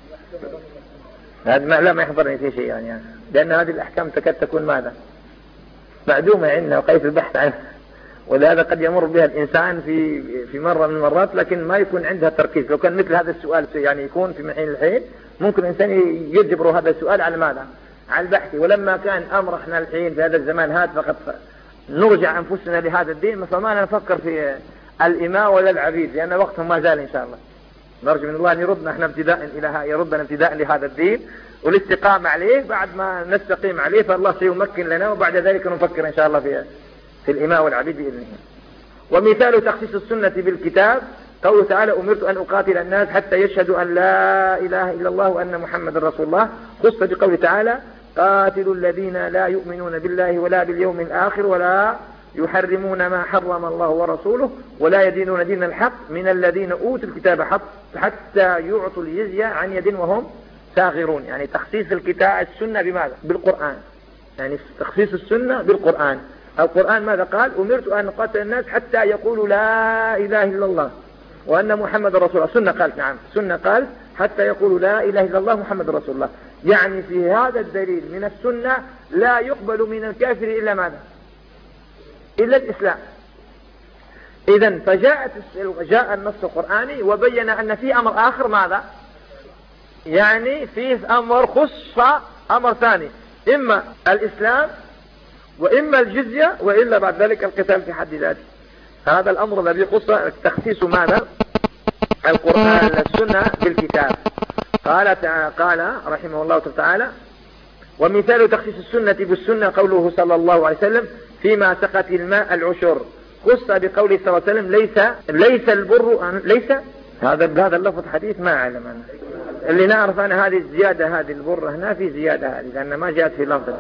Speaker 5: لا ما يحضرني شيء يعني لأن هذه الأحكام تكاد تكون ماذا؟ معدومة عندنا وقيس البحث عنها، ولهذا قد يمر بها الإنسان في مرة من المرات لكن ما يكون عندها تركيز. لو كان مثل هذا السؤال يعني يكون في حين الحين ممكن الإنسان يجبر هذا السؤال على ماذا؟ على البحث. ولما كان أمر احنا الحين في هذا الزمان هذا فقط نرجع أنفسنا لهذا الدين، فما نفكر في الإماء ولا العبيد، لأن وقتهم ما زال إن شاء الله. نرجو من الله أن يردنا احنا يردنا ابتداء لهذا الدين والاستقامة عليه. بعد ما نستقيم عليه فالله سيمكن لنا، وبعد ذلك نفكر إن شاء الله في الإماء والعبيد بإذنه. ومثال تخصيص السنة بالكتاب قوله تعالى: أمرت أن أقاتل الناس حتى يشهدوا أن لا إله إلا الله وأن محمد رسول الله. خص بقوله تعالى: قاتلوا الذين لا يؤمنون بالله ولا باليوم الآخر ولا يحرمون ما حرم الله ورسوله ولا يدينون دين الحق من الذين أوتوا الكتاب حتى يعطوا الجزية عن يد وهم صاغرون. يعني تخصيص الكتاب السنة بماذا؟ بالقرآن، يعني تخصيص السنة بالقرآن. القرآن ماذا قال؟ أمرت أن أقاتل الناس حتى يقولوا لا إله إلا الله وأن محمد رسول الله. سنة قال نعم، سنة قال حتى يقولوا لا إله إلا الله محمد رسول الله. يعني في هذا الدليل من السنة لا يقبل من الكافر إلا ماذا؟ إلا الإسلام. إذن فجاء النص القرآني وبين أن في أمر آخر ماذا؟ يعني في أمر خص أمر ثاني، إما الإسلام وإما الجزية وإلا بعد ذلك القتال في حد ذاته. هذا الأمر الذي خص تخصيص ماذا؟ القرآن السنة بالكتاب. قال رحمه الله تعالى: ومثال تخصيص السنة بالسنة قوله صلى الله عليه وسلم: فيما سقت الماء العشر. خص بقوله صلى الله عليه وسلم: ليس البر ليس هذا اللفظ حديث ما أعلم أنا. اللي نعرف أنا هذه الزيادة، هذه البر هنا في زيادة هذه لأن ما جاءت في لفظ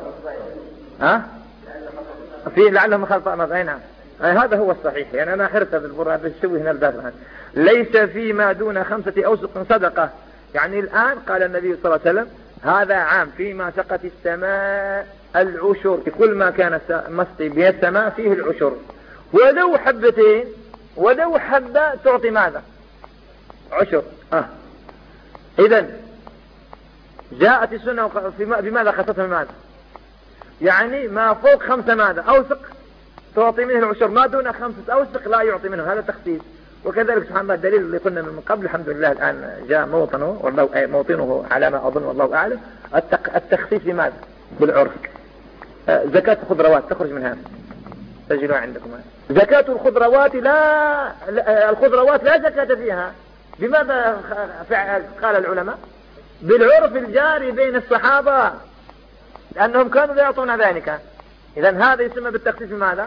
Speaker 5: في لعلهم خلطة. نعم هذا هو الصحيح، يعني أنا حرت بالبر هذا الشوي هنا الدافع. ليس فيما دون 5 أوسق صدقة. يعني الآن قال النبي صلى الله عليه وسلم هذا عام فيما سقت السماء العشر، كل ما كان مسقي به السماء فيه العشر، ولو حبتين ولو حبة تعطي ماذا؟ عشر. إذن جاءت السنة بماذا خصتها؟ ماذا؟ يعني ما فوق 5 ماذا؟ أوسق تعطي منه العشر، ما دون 5 أوسق لا يعطي منه. هذا تخصيص. وكذلك سبحان الله الدليل اللي قلنا من قبل الحمد لله الآن جاء موطنه على ما أظن والله أعلم. التخصيص بماذا؟ بالعرف. زكاة الخضروات تخرج من هذا، سجلوا عندكم هذا. زكاة الخضروات الخضروات لا زكاة فيها. بماذا قال العلماء؟ بالعرف الجاري بين الصحابة، لأنهم كانوا لا يعطون ذلك. إذن هذا يسمى بالتخصيص بماذا؟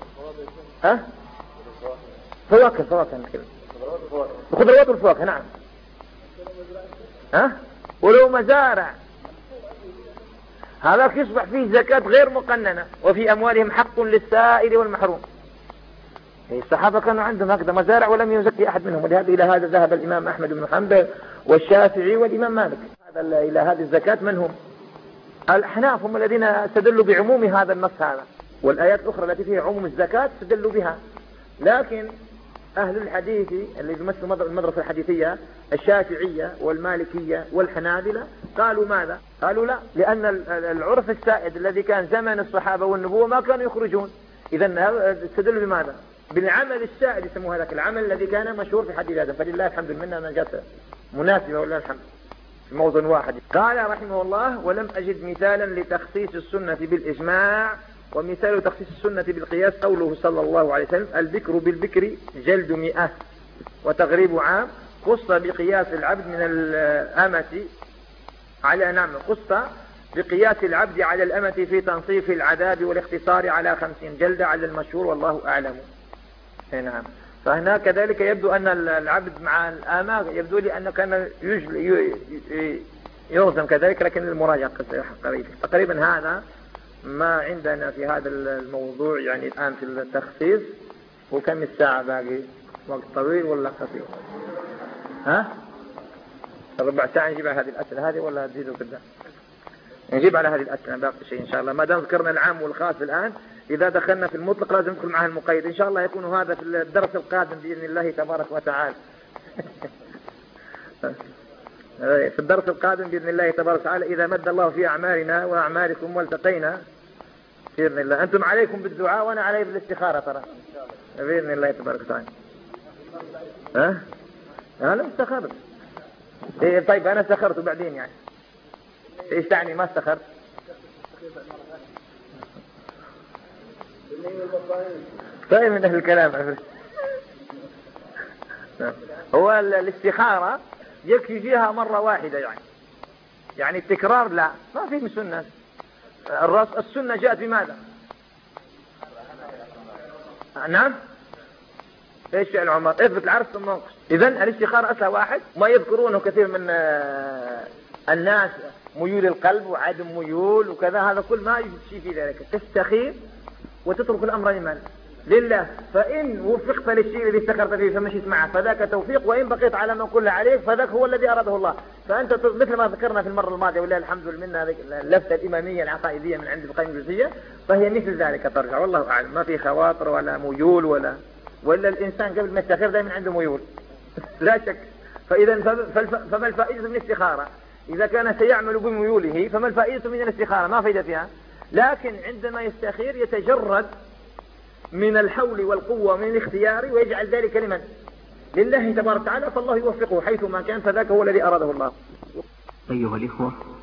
Speaker 5: فواكه الخضروات والفواكه. نعم. ولو مزارع هذا يصبح فيه زكاة غير مقننة. وفي أموالهم حق للسائل والمحروم. الصحابة كانوا عندهم هكذا مزارع ولم يزكي أحد منهم، ولهذا إلى هذا ذهب الإمام أحمد بن حنبل والشافعي والإمام مالك. إلى هذه الزكاة من هم؟ الأحناف هم الذين استدلوا بعموم هذا النص هذا، والآيات الأخرى التي فيها عموم الزكاة استدلوا بها. لكن أهل الحديث اللي يمثلوا المدرسة الحديثية الشافعية والمالكية والحنابلة قالوا ماذا؟ قالوا لا، لأن العرف السائد الذي كان زمن الصحابة والنبوة ما كانوا يخرجون. إذا استدلوا بماذا؟ بالعمل السائد، يسموه هذاك العمل الذي كان مشهور في حد ذاته. فلله الحمد منا أن جاءت مناسبة ولله الحمد في موضوع واحد. قال رحمه الله: ولم أجد مثالا لتخصيص السنة بالإجماع، ومثال تخصيص السنة بالقياس قوله صلى الله عليه وسلم: البكر بالبكر جلد 100 وتغريب عام. خص بقياس العبد من الأمة على خص بقياس العبد على الأمة في تنصيف العذاب والاختصار على 50 جلدة على المشهور والله أعلم. نعم. فهنا كذلك يبدو أن العبد مع الآمة يبدو لي أنه كان يرزم كذلك، لكن المراجعة تقريبا هذا ما عندنا في هذا الموضوع يعني الآن في التخصيص. وكم الساعة باقي؟ وقت طويل ولا قصير؟ ها؟ ربع ساعة نجيب على هذه الأسئلة هذه ولا تزيدوا كذا؟ نجيب على هذه الأسئلة باقي شيء إن شاء الله. ما دام ذكرنا العام والخاص الآن، إذا دخلنا في المطلق لازم ندخل معها المقيد. إن شاء الله يكون هذا في الدرس القادم بإذن الله تبارك وتعالى. في الدرس القادم بإذن الله تبارك وتعالى، إذا مد الله في أعمالنا وأعمالكم والتقينا بإذن الله. أنتم عليكم بالدعاء وأنا علي بالاستخارة ترى بإذن الله تبارك وتعالى. ها؟ أنا استخرت. إيه طيب أنا استخرت وبعدين يعني إيش تعني ما استخرت؟ طيب من أهل الكلام. هو الاستخارة يكفي فيها مرة واحدة يعني التكرار لا، ما فيه سنة. السنة جاءت بماذا؟ نعم. ايش فعل عمر؟ اثبت العرض ثم انقص. اذا الاستخارة اسهل واحد. ما يذكرونه كثير من الناس ميول القلب وعدم ميول وكذا، هذا كل ما يوجد شيء في ذلك. تستخير وتترك الامر لله، فإن وفقت للشيء الذي استخرت فيه فمشيت معه فذاك توفيق، وإن بقيت على ما كل عليك فذاك هو الذي أراده الله. فأنت مثل ما ذكرنا في المرة الماضية ولله الحمد لله، هذه اللفتة الإمامية العقائدية من عند ابن القيم الجوزية، فهي مثل ذلك ترجع والله أعلم. ما في خواطر ولا ميول ولا الإنسان قبل ما يستخير دائما عنده ميول لا شك. فإذا فما الفائدة من الاستخارة؟ إذا كان سيعمل بميوله فما الفائدة من الاستخارة؟ ما فائدة فيها. لكن عندما يستخير يتجرد من الحول والقوة من الاختيار ويجعل ذلك لمن؟ لله تبارك وتعالى، فالله يوفقه حيث ما كان، فذاك هو الذي أراده الله.
Speaker 3: أيها الإخوة،